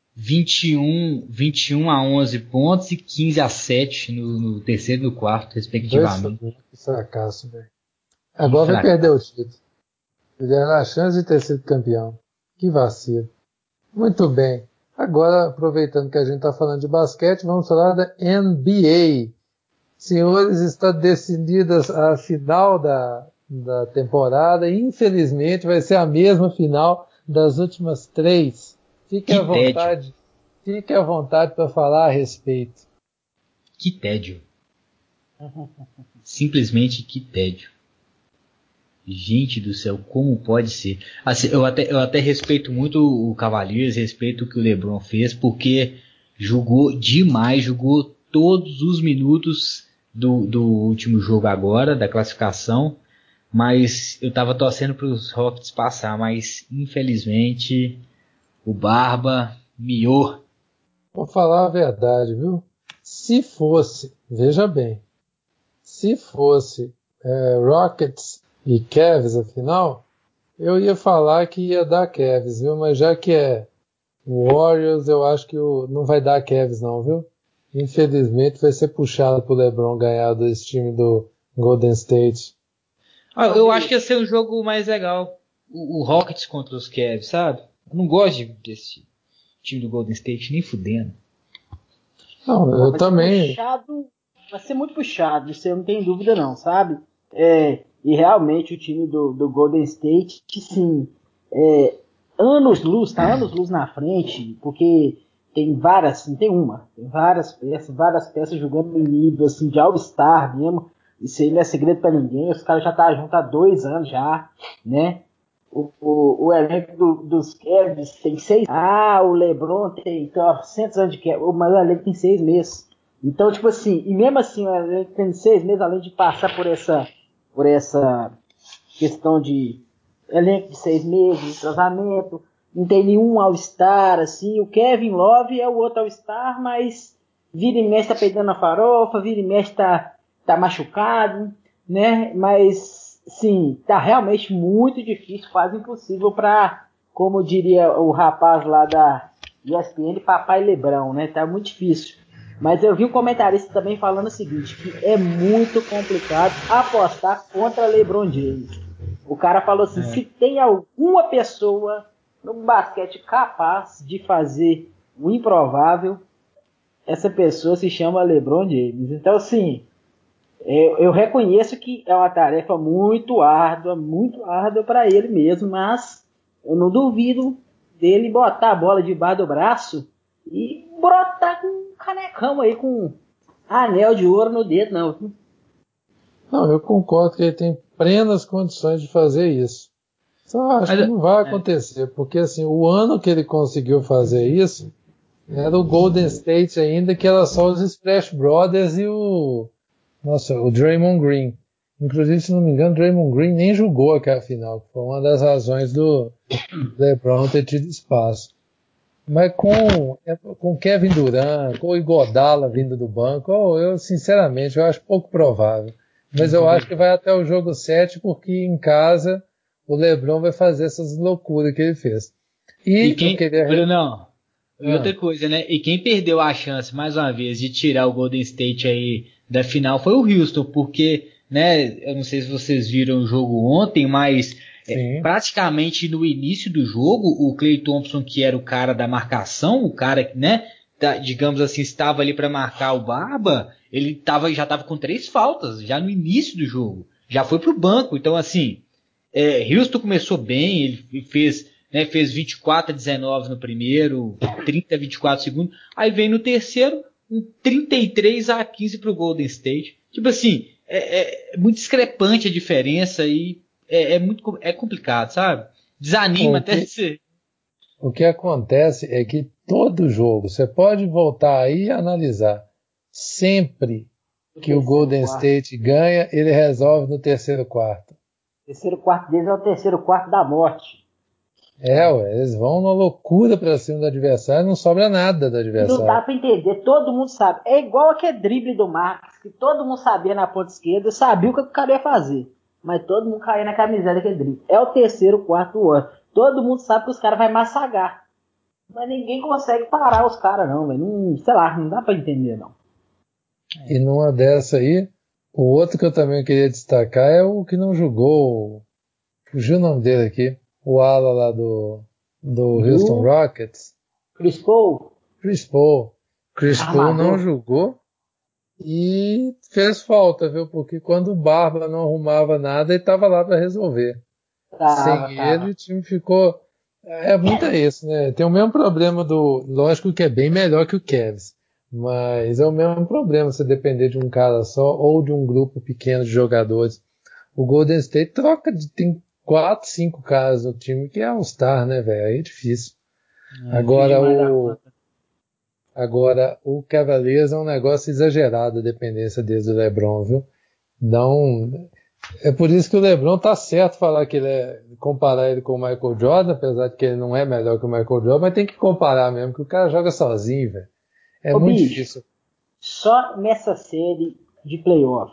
21 a 11 pontos e 15 a 7 no terceiro e no quarto, respectivamente. Que fracasso, velho. Agora vai perder o título. Perderam a chance de ter sido campeão. Que vacilo. Muito bem. Agora, aproveitando que a gente está falando de basquete, vamos falar da NBA. Senhores, está decidida a final da temporada. Infelizmente, vai ser a mesma final das últimas 3. Fique à vontade para falar a respeito. Que tédio. Simplesmente que tédio. Gente do céu, como pode ser? Assim, eu até respeito muito o Cavaliers, respeito o que o LeBron fez, porque jogou demais, jogou todos os minutos do último jogo agora, da classificação, mas eu tava torcendo para os Rockets passar, mas infelizmente o Barba miou. Vou falar a verdade, viu? Se fosse, veja bem, se fosse Rockets e Cavs afinal, eu ia falar que ia dar Cavs, viu? Mas já que é Warriors, eu acho que não vai dar Cavs não, viu? Infelizmente vai ser puxado pro LeBron ganhar desse time do Golden State. Eu acho que ia ser um jogo mais legal. O Rockets contra os Cavs, sabe? Eu não gosto desse time do Golden State, nem fudendo. Não, eu também. Vai ser muito puxado, isso eu não tenho dúvida não, sabe? E realmente o time do Golden State, sim, anos luz na frente, porque tem várias peças jogando em nível assim, de All-Star mesmo. Isso aí não é segredo pra ninguém, os caras já estão juntos há 2 anos já, né? O elenco dos Cavs tem 6. O LeBron tem 400 anos de Cavs, mas o elenco tem 6 meses. Então, tipo assim, e mesmo assim, o elenco tem 6 meses, além de passar por essa questão de elenco de 6 meses, de entrosamento, não tem nenhum All-Star, assim. O Kevin Love é o outro All-Star, mas vira e mexe tá peidando a farofa, vira e mexe tá machucado, né? Mas, sim, tá realmente muito difícil, quase impossível para, como diria o rapaz lá da ESPN, papai Lebrão, né? Tá muito difícil. Mas eu vi um comentarista também falando o seguinte, que é muito complicado apostar contra LeBron James. O cara falou assim, se tem alguma pessoa no basquete capaz de fazer o improvável, essa pessoa se chama LeBron James. Então, assim, eu reconheço que é uma tarefa muito árdua para ele mesmo, mas eu não duvido dele botar a bola debaixo do braço e brotar com um canecão aí, com anel de ouro no dedo, Não, eu concordo que ele tem plenas condições de fazer isso. Só acho que não vai acontecer, porque assim, o ano que ele conseguiu fazer isso era o Golden State ainda, que era só os Splash Brothers e o Draymond Green. Inclusive, se não me engano, o Draymond Green nem jogou aquela final, que foi uma das razões do LeBron ter tido espaço. Mas com Kevin Durant, com o Iguodala vindo do banco, eu sinceramente eu acho pouco provável. Mas eu acho que vai até o jogo 7, porque em casa o LeBron vai fazer essas loucuras que ele fez. E outra coisa, né? E quem perdeu a chance, mais uma vez, de tirar o Golden State aí da final foi o Houston, porque, né, eu não sei se vocês viram o jogo ontem, mas praticamente no início do jogo, o Klay Thompson, que era o cara da marcação, o cara que, né, digamos assim, estava ali para marcar o Barba, ele já estava com 3 faltas, já no início do jogo. Já foi pro banco. Então, assim, Houston começou bem, ele fez 24-19 no primeiro, 30-24 no segundo, aí vem no terceiro, um 33-15 pro Golden State. Tipo assim, é muito discrepante a diferença e é complicado, sabe? Desanima até ser. O que acontece é que todo jogo, você pode voltar aí e analisar, sempre que o Golden State ganha, ele resolve no terceiro quarto. O terceiro quarto deles é o terceiro quarto da morte. Eles vão numa loucura pra cima do adversário, não sobra nada do adversário. Não dá pra entender, todo mundo sabe. É igual aquele drible do Marcos, que todo mundo sabia na ponta esquerda, sabia o que o cara ia fazer. Mas todo mundo caía na camiseta daquele drible. É o terceiro quarto ano. Todo mundo sabe que os caras vão massagar. Mas ninguém consegue parar os caras não, velho. Sei lá, não dá pra entender não. E numa dessa aí, o outro que eu também queria destacar é o que não jogou, fugiu o nome dele aqui, o ala lá do Houston Rockets. Chris Paul não jogou e fez falta, viu? Porque quando o Barba não arrumava nada, ele estava lá para resolver. Sem ele, o time ficou... É muito isso, né? Tem o mesmo problema lógico que é bem melhor que o Cavs, mas é o mesmo problema você depender de um cara só ou de um grupo pequeno de jogadores. O Golden State tem 4, 5 caras no time que é All-Star, né, velho? Aí é difícil. Agora, o Cavaliers é um negócio exagerado, a dependência deles do LeBron, viu? Não... É por isso que o LeBron tá certo falar que comparar ele com o Michael Jordan, apesar de que ele não é melhor que o Michael Jordan, mas tem que comparar mesmo, que o cara joga sozinho, velho. É muito difícil. Só nessa série de playoff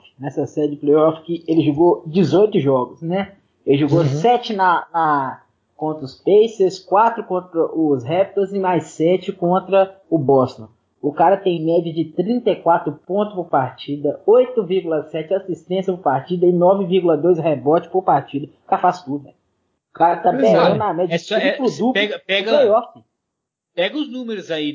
que ele jogou 18 jogos, né? Ele jogou 7 contra os Pacers, 4 contra os Raptors e mais 7 contra o Boston. O cara tem média de 34 pontos por partida, 8,7 assistência por partida e 9,2 rebote por partida. O cara faz tudo, velho. O cara tá pegando na média de triplo-duplo playoff. Pega os números aí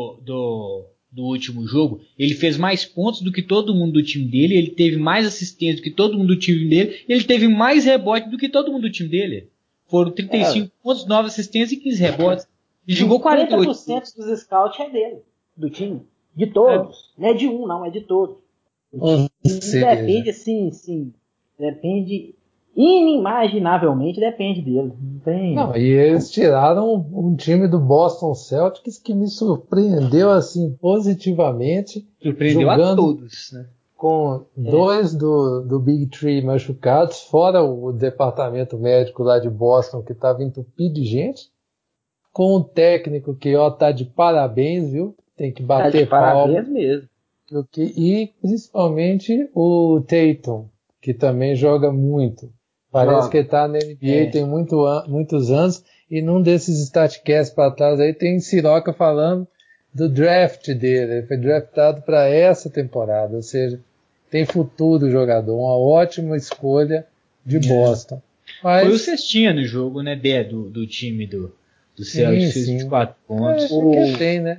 do último jogo. Ele fez mais pontos do que todo mundo do time dele, ele teve mais assistência do que todo mundo do time dele, ele teve mais rebote do que todo mundo do time dele. Foram 35 pontos, 9 assistências e 15 rebotes. E jogou 48. 50% dos scouts é dele, do time. De todos. Não é de um, não, é de todos. Depende, assim, depende inimaginavelmente, depende dele. Não, e eles tiraram um time do Boston Celtics que me surpreendeu, assim, positivamente. Surpreendeu a todos, né? Com 2 do Big Three machucados, fora o departamento médico lá de Boston que estava entupido de gente, com um técnico que tá de parabéns, viu? Tem que bater palma. Parabéns mesmo. E principalmente o Tatum, que também joga muito. Parece que ele tá na NBA tem muitos anos, e num desses statcasts para trás aí tem Siroca falando do draft dele. Ele foi draftado para essa temporada, ou seja, tem futuro jogador, uma ótima escolha de Boston. Mas... Foi o cestinha no jogo, né, do time do Celtics, fez 24 pontos. Que tem, né?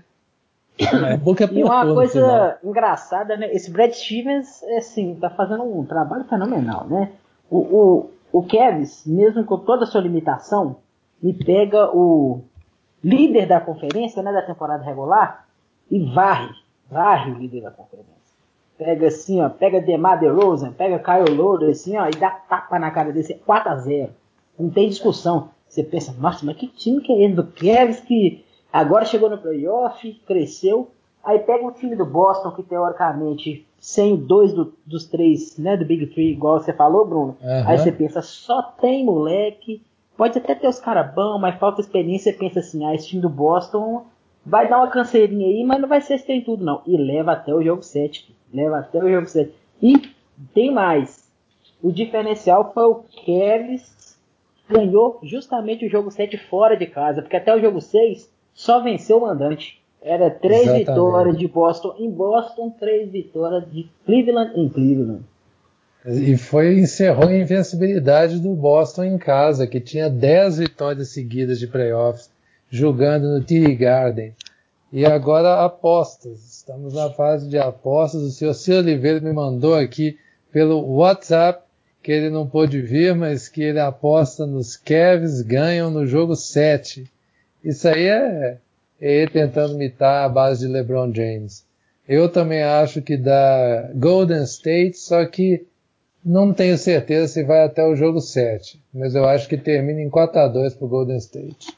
E uma coisa engraçada, né? Esse Brad Stevens, assim, tá fazendo um trabalho fenomenal, né? O Cavs, mesmo com toda a sua limitação, me pega o líder da conferência, né, da temporada regular, e varre o líder da conferência. Pega assim, ó, pega DeMar DeRozan, pega Kyle Lowry, assim, ó, e dá tapa na cara desse 4-0. Não tem discussão. Você pensa, nossa, mas que time que é esse do Cavs que agora chegou no playoff, cresceu. Aí pega o time do Boston, que teoricamente, sem dois dos três, né, do Big Three, igual você falou, Bruno. Uhum. Aí você pensa, só tem moleque. Pode até ter os caras bons, mas falta experiência. Você pensa assim, esse time do Boston vai dar uma canseirinha aí, mas não vai ser esse tem tudo, não. E leva até o jogo 7. Leva até o jogo 7. E tem mais. O diferencial foi o Cavs ganhou justamente o jogo 7 fora de casa, porque até o jogo 6 só venceu o mandante. Era 3 vitórias de Boston em Boston, 3 vitórias de Cleveland em Cleveland. E encerrou a invencibilidade do Boston em casa, que tinha 10 vitórias seguidas de playoffs, jogando no TD Garden. E agora apostas. Estamos na fase de apostas. O senhor Ciro Oliveira me mandou aqui pelo WhatsApp que ele não pôde vir, mas que ele aposta nos Cavs ganham no jogo 7. Isso aí é ele tentando imitar a base de LeBron James. Eu também acho que dá Golden State, só que não tenho certeza se vai até o jogo 7. Mas eu acho que termina em 4-2 pro Golden State.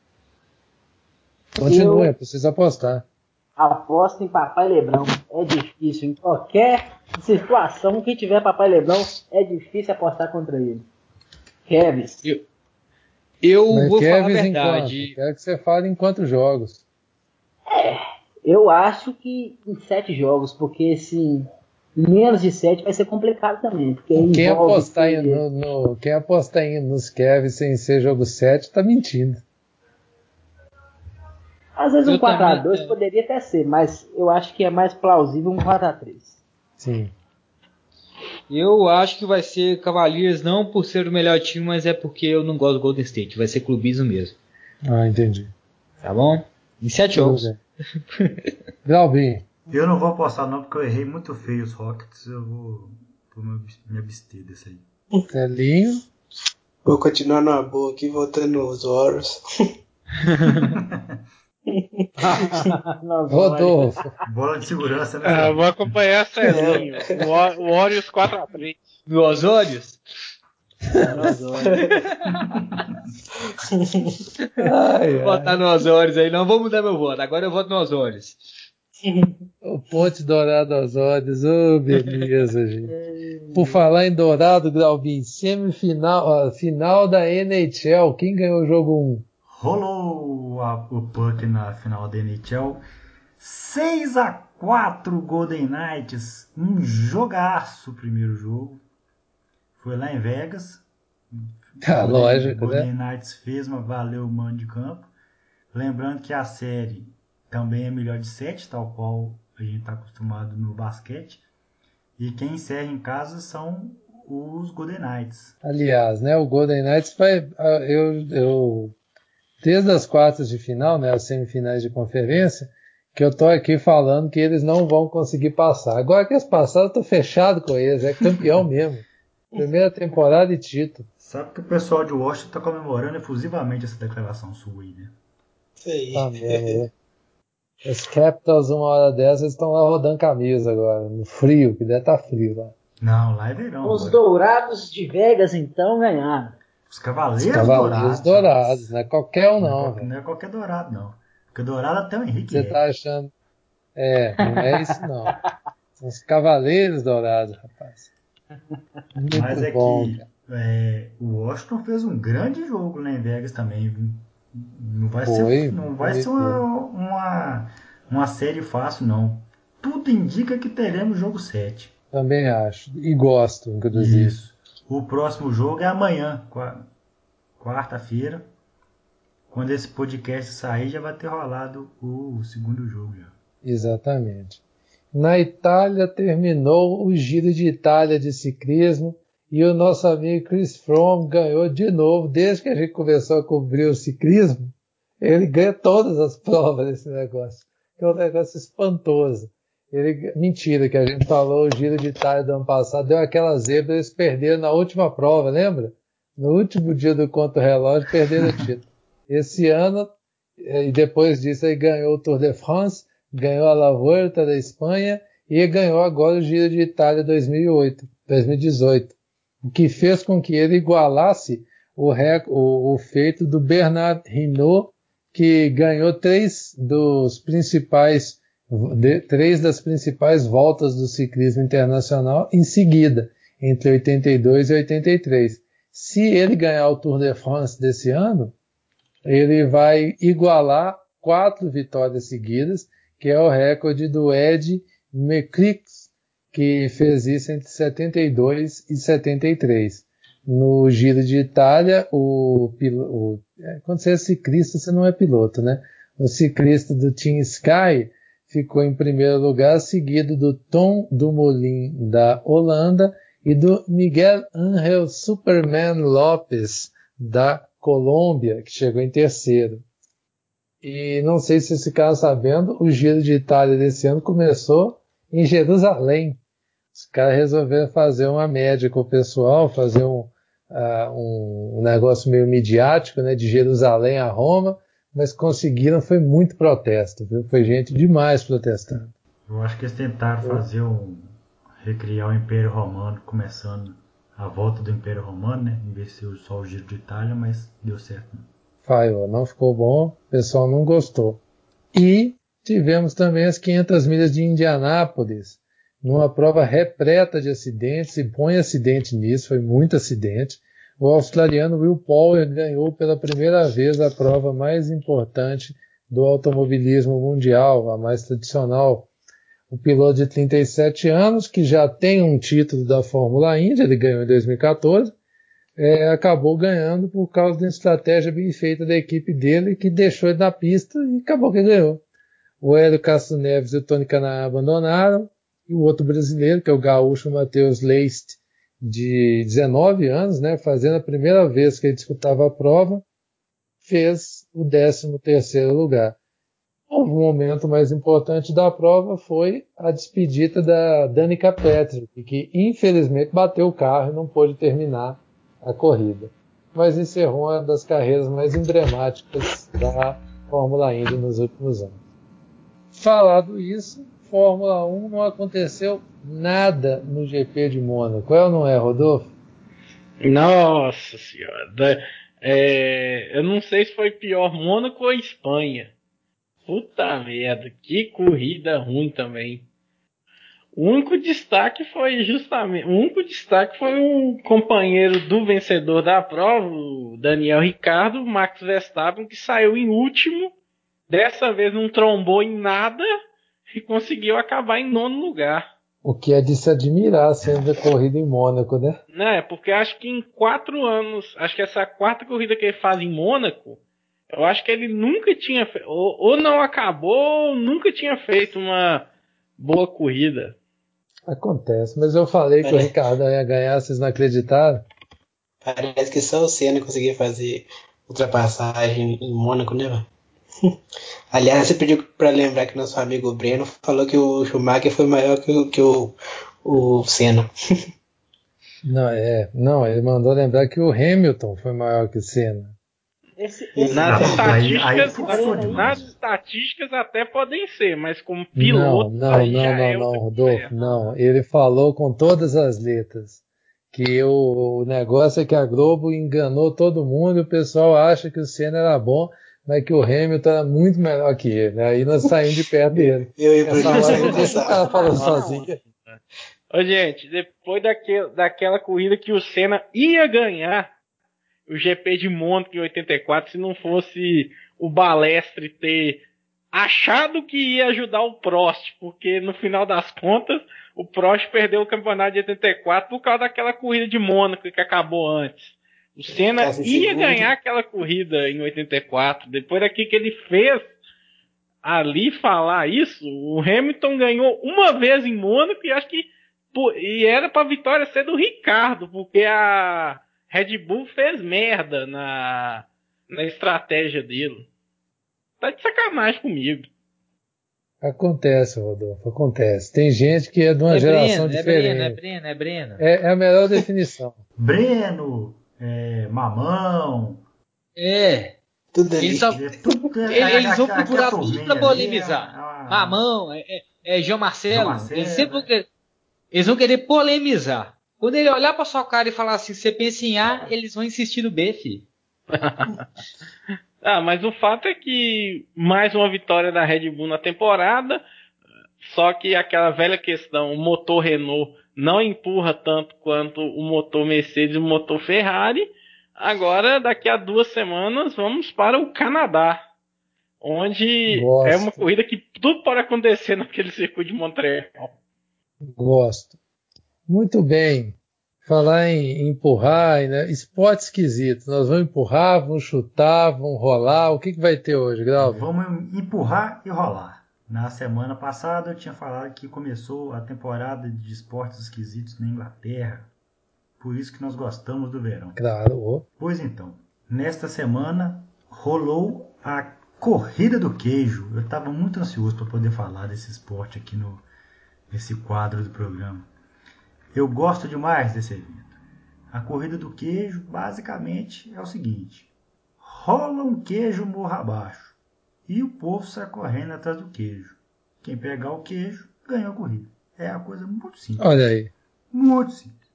Continua, precisa apostar. Aposta em Papai Lebrão. É difícil. Em qualquer situação, quem tiver Papai Lebrão, é difícil apostar contra ele. Cavs. Eu vou falar a verdade. Quero que você fale em quantos jogos. Eu acho que em 7 jogos, porque assim, menos de 7 vai ser complicado também. Porque quem apostar nos Cavs sem ser jogo 7 tá mentindo. Às vezes um 4-2 poderia até ser, mas eu acho que é mais plausível um 4-3. Sim. Eu acho que vai ser Cavaliers, não por ser o melhor time, mas é porque eu não gosto do Golden State. Vai ser clubismo mesmo. Ah, entendi. Tá bom? Em 7 jogos. Galvin. Eu não vou apostar não, porque eu errei muito feio os Rockets. Eu vou me abster desse aí. Celinho. Vou continuar na boa aqui, voltando nos Warriors. Rodolfo. Bola de segurança, né? Vou acompanhar Celinho. O Warriors 4-3. No Osórios? Vou votar no Osórios aí. Não vou mudar meu voto. Agora eu voto no Osórios. O Ponte Dourado Osórios. Oh, beleza, gente. Por falar em Dourado, Galvin, semifinal, final da NHL. Quem ganhou o jogo 1? Rolou o puck na final da NHL. 6-4 Golden Knights. Um jogaço o primeiro jogo. Foi lá em Vegas. Lógico, Golden né? Knights fez uma valeu o mando de campo. Lembrando que a série também é melhor de 7, tal qual a gente está acostumado no basquete. E quem encerra em casa são os Golden Knights. Aliás, né, o Golden Knights vai... Eu desde as quartas de final, né, as semifinais de conferência, que eu tô aqui falando que eles não vão conseguir passar. Agora que eles passaram, eu tô fechado com eles, é campeão mesmo. Primeira temporada e título. Sabe que o pessoal de Washington tá comemorando efusivamente essa declaração sua aí, né? Isso aí. Tá mesmo, né? Os Capitals, uma hora dessa, eles estão lá rodando camisa agora, no frio, que deve estar frio lá. Não, lá é verão. Os Dourados de Vegas, então, ganharam. Os Cavaleiros Dourados, não é qualquer um não. Não é qualquer Dourado, não. Porque Dourado até o Henrique Você tá achando... não é isso não. São os Cavaleiros Dourados, rapaz. Muito Mas é bom, que o Washington fez um grande jogo lá em Vegas também. Não vai ser uma série fácil, não. Tudo indica que teremos jogo 7. Também acho. E gosto, inclusive. Isso. O próximo jogo é amanhã, quarta-feira. Quando esse podcast sair, já vai ter rolado o segundo jogo. Já. Exatamente. Na Itália terminou o Giro de Itália de ciclismo e o nosso amigo Chris Froome ganhou de novo. Desde que a gente começou a cobrir o ciclismo, ele ganha todas as provas desse negócio. É um negócio espantoso. Mentira, que a gente falou, o Giro de Itália do ano passado deu aquela zebra, eles perderam na última prova, lembra? No último dia do contra-relógio, perderam o título. Esse ano, e depois disso, ele ganhou o Tour de France, ganhou a La Vuelta da Espanha e ganhou agora o Giro de Itália 2018, o que fez com que ele igualasse o feito do Bernard Hinault, que ganhou três das principais voltas do ciclismo internacional em seguida, entre 82 e 83. Se ele ganhar o Tour de France desse ano, ele vai igualar 4 vitórias seguidas, que é o recorde do Ed Mecrix, que fez isso entre 72 e 73. No Giro de Itália, quando você é ciclista, você não é piloto, né? O ciclista do Team Sky ficou em primeiro lugar, seguido do Tom Dumoulin da Holanda e do Miguel Ángel Superman Lopes da Colômbia, que chegou em terceiro. E não sei se vocês ficaram sabendo, o Giro de Itália desse ano começou em Jerusalém. Os caras resolveram fazer uma média com o pessoal, fazer um negócio meio midiático, né, de Jerusalém a Roma, mas conseguiram, foi muito protesto, viu? Foi gente demais protestando. Eu acho que eles tentaram recriar o Império Romano, começando a volta do Império Romano, né, em vez de ser só o Giro de Itália, mas deu certo. Falhou, não ficou bom, o pessoal não gostou. E tivemos também as 500 milhas de Indianápolis, numa prova repleta de acidentes, e põe acidente nisso, foi muito acidente. O australiano Will Power ganhou pela primeira vez a prova mais importante do automobilismo mundial, a mais tradicional. O piloto de 37 anos, que já tem um título da Fórmula Indy, ele ganhou em 2014, acabou ganhando por causa da estratégia bem feita da equipe dele, que deixou ele na pista e acabou que ganhou. O Hélio Castro Neves e o Tony Kanaan abandonaram, e o outro brasileiro, que é o gaúcho Matheus Leist, de 19 anos, né, fazendo a primeira vez que ele disputava a prova, fez o 13º lugar. O momento mais importante da prova foi a despedida da Danica Patrick, que infelizmente bateu o carro e não pôde terminar a corrida. Mas encerrou uma das carreiras mais emblemáticas da Fórmula Indy nos últimos anos. Falado isso, Fórmula 1 não aconteceu nada no GP de Mônaco. É ou não é, Rodolfo? Nossa senhora. Eu não sei se foi pior Mônaco ou Espanha. Puta merda, que corrida ruim também. O único destaque foi um companheiro do vencedor da prova, o Daniel Ricciardo, Max Verstappen, que saiu em último. Dessa vez não trombou em nada e conseguiu acabar em 9º lugar. O que é de se admirar sendo a corrida em Mônaco, né? Não, porque acho que em 4 anos, acho que essa é a 4ª corrida que ele faz em Mônaco, eu acho que ele nunca tinha feito, ou não acabou, ou nunca tinha feito uma boa corrida. Acontece, mas eu falei que o Ricardo ia ganhar, vocês não acreditaram? Parece que só o Senna conseguia fazer ultrapassagem em Mônaco, né, mano? Aliás, você pediu pra lembrar que nosso amigo Breno falou que o Schumacher foi maior que o Senna. Não, ele mandou lembrar que o Hamilton foi maior que o Senna. Nas estatísticas até podem ser, mas como piloto... Não, Rodolfo, não. Ele falou com todas as letras que o negócio é que a Globo enganou todo mundo e o pessoal acha que o Senna era bom, mas que o Hamilton era muito melhor que ele. Aí nós saímos de perto dele. Deixa o cara falando sozinho. Ô, gente, depois daquela corrida que o Senna ia ganhar o GP de Mônaco em 84, se não fosse o Balestre ter achado que ia ajudar o Prost, porque no final das contas o Prost perdeu o campeonato de 84 por causa daquela corrida de Mônaco que acabou antes. O Senna ia ganhar aquela corrida em 84. Depois daqui que ele fez ali falar isso, o Hamilton ganhou uma vez em Mônaco e acho que era pra vitória ser do Ricardo, porque a Red Bull fez merda na estratégia dele. Tá de sacanagem comigo. Acontece, Rodolfo, acontece. Tem gente que é de uma geração diferente. É Breno. É a melhor definição. Breno, Mamão. Tudo ali. Eles vão procurar tudo pra polemizar. Mamão, João Marcelo. Eles vão querer polemizar. Quando ele olhar pra sua cara e falar assim, você pensa em A, eles vão insistir no B, filho. Mas o fato é que mais uma vitória da Red Bull na temporada, só que aquela velha questão, o motor Renault não empurra tanto quanto o motor Mercedes e o motor Ferrari. Agora, daqui a 2 semanas, vamos para o Canadá, onde é uma corrida que tudo pode acontecer naquele circuito de Montreal. Gosto. Muito bem. Falar em empurrar, né? Esporte esquisito. Nós vamos empurrar, vamos chutar, vamos rolar. O que vai ter hoje, Grauber? Vamos empurrar e rolar. Na semana passada eu tinha falado que começou a temporada de esportes esquisitos na Inglaterra. Por isso que nós gostamos do verão. Claro. Pois então, nesta semana rolou a Corrida do Queijo. Eu estava muito ansioso para poder falar desse esporte aqui nesse quadro do programa. Eu gosto demais desse evento. A Corrida do Queijo, basicamente, é o seguinte. Rola um queijo morro abaixo e o povo sai correndo atrás do queijo. Quem pegar o queijo, ganha a corrida. É uma coisa muito simples. Olha aí. Muito simples.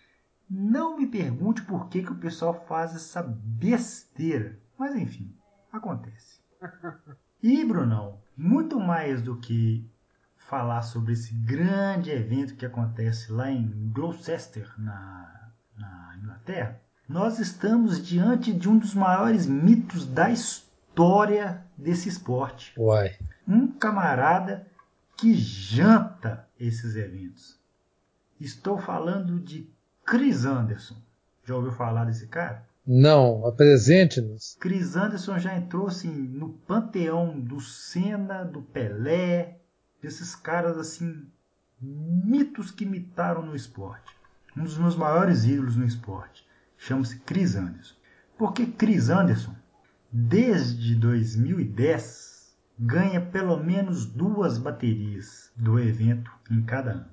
Não me pergunte por que o pessoal faz essa besteira. Mas enfim, acontece. E, Brunão, muito mais do que falar sobre esse grande evento que acontece lá em Gloucester, na Inglaterra, nós estamos diante de um dos maiores mitos da história desse esporte. Uai. Um camarada que janta esses eventos. Estou falando de Chris Anderson. Já ouviu falar desse cara? Não, apresente-nos. Chris Anderson já entrou assim, no panteão do Senna, do Pelé, desses caras assim, mitos que imitaram no esporte. Um dos meus maiores ídolos no esporte. Chama-se Chris Anderson. Porque Chris Anderson, desde 2010, ganha pelo menos 2 baterias do evento em cada ano.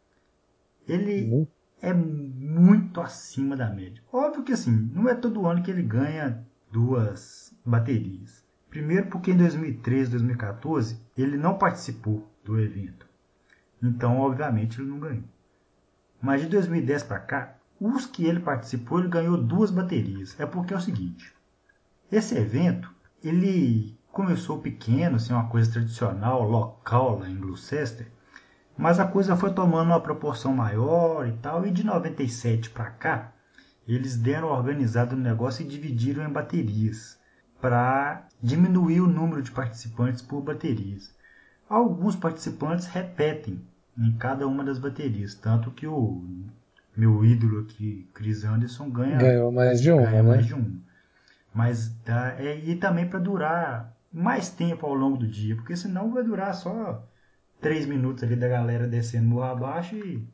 Ele é muito acima da média. Óbvio que assim, não é todo ano que ele ganha 2 baterias. Primeiro porque em 2013, 2014, ele não participou do evento. Então, obviamente, ele não ganhou. Mas de 2010 para cá, os que ele participou, ele ganhou 2 baterias. É porque é o seguinte, esse evento, ele começou pequeno, assim, uma coisa tradicional, local lá em Gloucester, mas a coisa foi tomando uma proporção maior e tal, e de 97 para cá, eles deram organizado no negócio e dividiram em baterias, para diminuir o número de participantes por baterias. Alguns participantes repetem em cada uma das baterias, tanto que o meu ídolo aqui, Chris Anderson, ganhou mais de uma, ganha mais de uma. Mas e também para durar mais tempo ao longo do dia, porque senão vai durar só 3 minutos ali da galera descendo morro abaixo e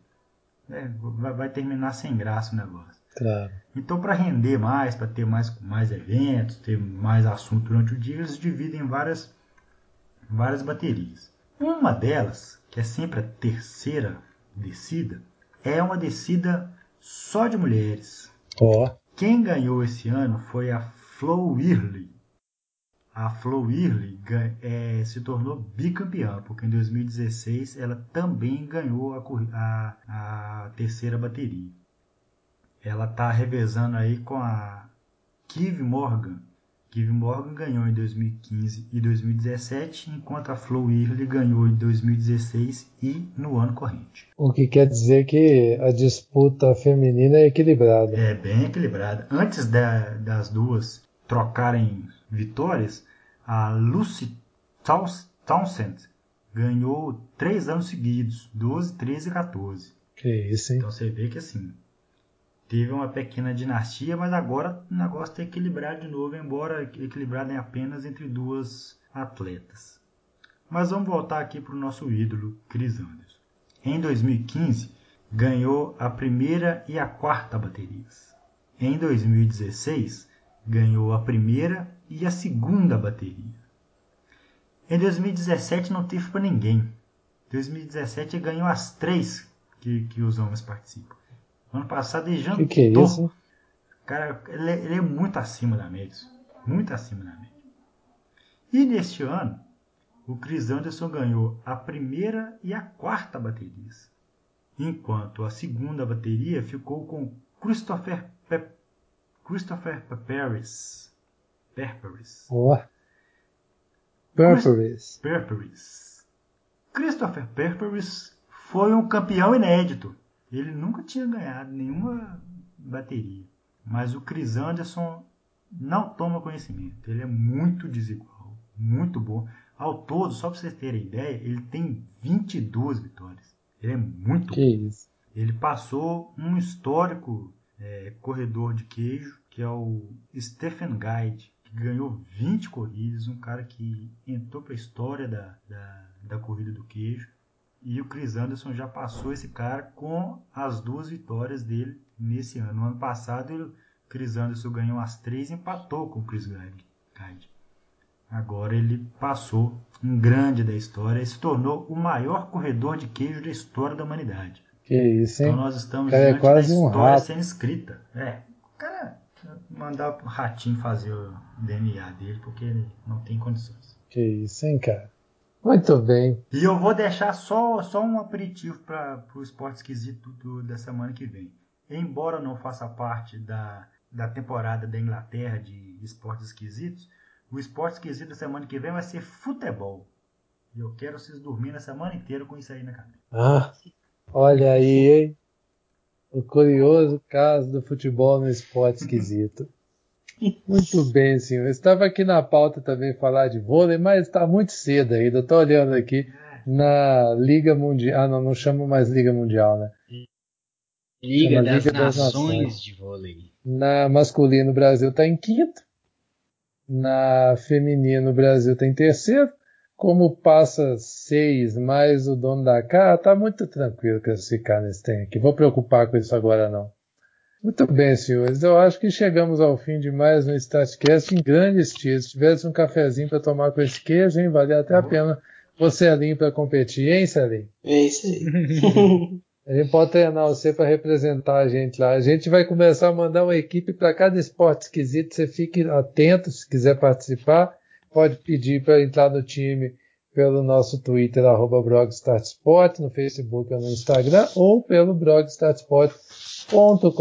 vai terminar sem graça o negócio. Claro. Então, para render mais, para ter mais eventos, ter mais assunto durante o dia, eles dividem em várias baterias. Uma delas, que é sempre a terceira descida, é uma descida só de mulheres. Quem ganhou esse ano foi a Flo Wehrle. A Flo Wehrle se tornou bicampeã, porque em 2016 ela também ganhou a terceira bateria. Ela está revezando aí com a Kiv Morgan. Kiv Morgan ganhou em 2015 e 2017, enquanto a Flo Wehrle ganhou em 2016 e no ano corrente. O que quer dizer que a disputa feminina é equilibrada. É bem equilibrada. Antes das duas trocarem vitórias, a Lucy Townsend ganhou 3 anos seguidos, 12, 13 e 14. Que isso, hein? Então você vê que assim, teve uma pequena dinastia, mas agora o negócio está equilibrado de novo, embora equilibrado apenas entre 2 atletas. Mas vamos voltar aqui para o nosso ídolo, Chris Anderson. Em 2015, ganhou a primeira e a quarta baterias. Em 2016, ganhou a primeira e a segunda bateria. Em 2017 não teve para ninguém. Em 2017 ele ganhou as 3 que os homens participam. Ano passado ele jantou. Que é isso? Cara, ele é muito acima da média. Muito acima da média. E neste ano, o Chris Anderson ganhou a primeira e a quarta baterias. enquanto a segunda bateria ficou com Christopher Perperis. Christopher Perperis foi um campeão inédito. Ele nunca tinha ganhado nenhuma bateria. Mas o Chris Anderson não toma conhecimento. Ele é muito desigual, muito bom. Ao todo, só para vocês terem ideia, ele tem 22 vitórias. Ele é muito bom. Isso. Ele passou um histórico corredor de queijo, que é o Stephen Guide, que ganhou 20 corridas, um cara que entrou para a história da corrida do queijo. E o Chris Anderson já passou esse cara com as 2 vitórias dele nesse ano. No ano passado, o Chris Anderson ganhou as 3 e empatou com o Chris Guide. Agora ele passou um grande da história e se tornou o maior corredor de queijo da história da humanidade. Que isso, hein? Então nós estamos cara, diante da história um sendo escrita. O cara mandar o ratinho fazer o DNA dele, porque ele não tem condições. Que isso, hein, cara? Muito bem. E eu vou deixar só um aperitivo para o esporte esquisito da semana que vem. Embora não faça parte da temporada da Inglaterra de esportes esquisitos, o esporte esquisito da semana que vem vai ser futebol. E eu quero vocês dormirem a semana inteira com isso aí na cabeça. Olha aí, hein? O curioso caso do futebol no esporte esquisito. Muito bem, senhor. Eu estava aqui na pauta também falar de vôlei, mas está muito cedo ainda. Estou olhando aqui na Liga Mundial. Não chama mais Liga Mundial, né? Liga das Nações de vôlei. Na masculino, o Brasil está em quinto. Na feminino, o Brasil está em terceiro. Como passa 6 mais o dono da casa, está muito tranquilo classificar nesse tempo aqui. Vou preocupar com isso agora, não. Muito bem, senhores. Eu acho que chegamos ao fim de mais um StatCast em grande estilo. Se tivesse um cafezinho para tomar com esse queijo, hein, valia até a pena o Celinho para competir, hein, Celinho? É isso aí. A gente pode treinar você para representar a gente lá. A gente vai começar a mandar uma equipe para cada esporte esquisito. Você fique atento se quiser participar. Pode pedir para entrar no time pelo nosso Twitter, @blogstartsport, no Facebook ou no Instagram, ou pelo blogstartsport.com.br.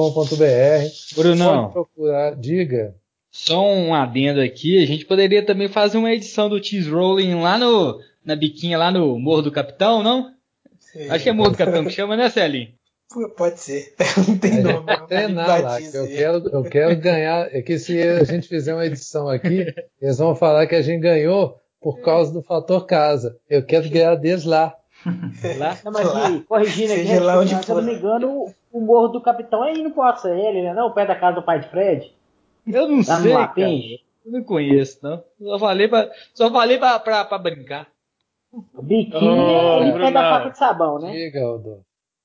Brunão, pode procurar, diga. Só um adendo aqui, a gente poderia também fazer uma edição do Cheese Rolling lá na biquinha, lá no Morro do Capitão, não? Sim. Acho que é Morro do Capitão que chama, né, Celinho? Pode ser. Não tem nome. Treinar lá, que eu quero ganhar. É que se a gente fizer uma edição aqui, eles vão falar que a gente ganhou por causa do fator casa. Eu quero ganhar deles lá. Não, mas corrigindo aqui, se eu não me engano, o Morro do Capitão é indo pro ACL, né? Não, perto da casa do pai de Fred. Eu não sei, cara. Eu não conheço, não. Só falei pra brincar. Biquinho é perto da faca de sabão, né? Diga, Aldo.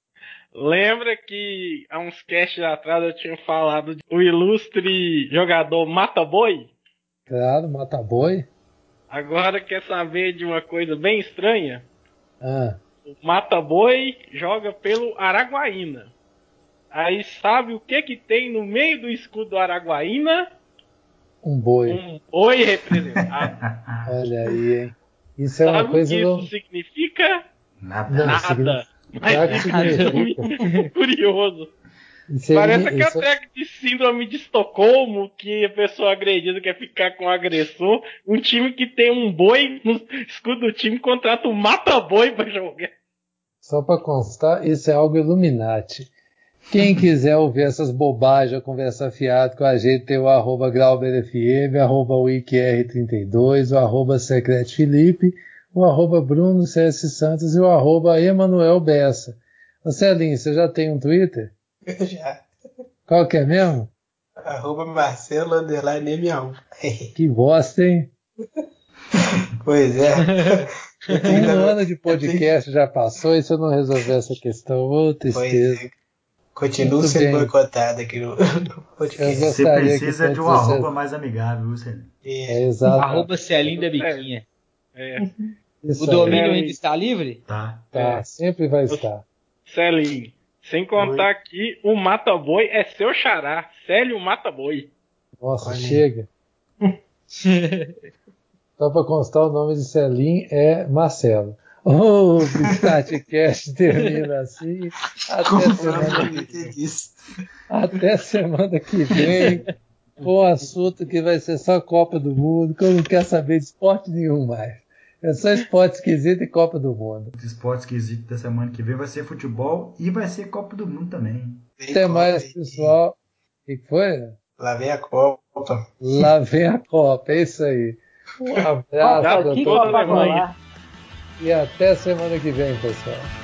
Lembra que há uns casts atrás eu tinha falado do ilustre jogador Mata Boi? Claro, Mata Boi. Agora quer saber de uma coisa bem estranha? O Mata Boi joga pelo Araguaína. Aí sabe o que tem no meio do escudo do Araguaína? Um boi. Um boi representado. Olha aí, hein? Isso é sabe uma coisa... o que isso significa? Nada. Mas fica curioso. Parece aquele treco de síndrome de Estocolmo, que a pessoa agredida quer ficar com o agressor. Um time que tem um boi no escudo do time contrata um mata-boi pra jogar. Só pra constar, isso é algo Illuminati. Quem quiser ouvir essas bobagens, conversar fiado com a gente, tem o @GlauberFM, @WikiR32, o @SecretFelipe, o @Bruno CS Santos e o @Emanuel Bessa. Celinho, você já tem um Twitter? Eu já. Qual que é mesmo? @Marcelo_M1. Que bosta, hein? Pois é. Um ano de podcast já passou e se eu não resolver essa questão, ô tristeza. Continuo sendo boicotado aqui no podcast. Você precisa de um arroba mais amigável, Luciano. Exato. @Celinho da Biquinha. O domínio ainda está livre? Tá. Sempre vai estar. Celinho, sem contar que o Mata-Boi é seu xará. Célio Mata-Boi. Nossa, chega. Só para constar, o nome de Celinho é Marcelo. O StartCast termina assim. Até semana que vem. Com um assunto que vai ser só Copa do Mundo, que eu não quero saber de esporte nenhum mais. É só esporte esquisito e Copa do Mundo. O esporte esquisito da semana que vem vai ser futebol e vai ser Copa do Mundo também. Até mais, pessoal. O que foi? Lá vem a Copa. Lá vem a Copa, é isso aí. Um abraço para todos. E até semana que vem, pessoal.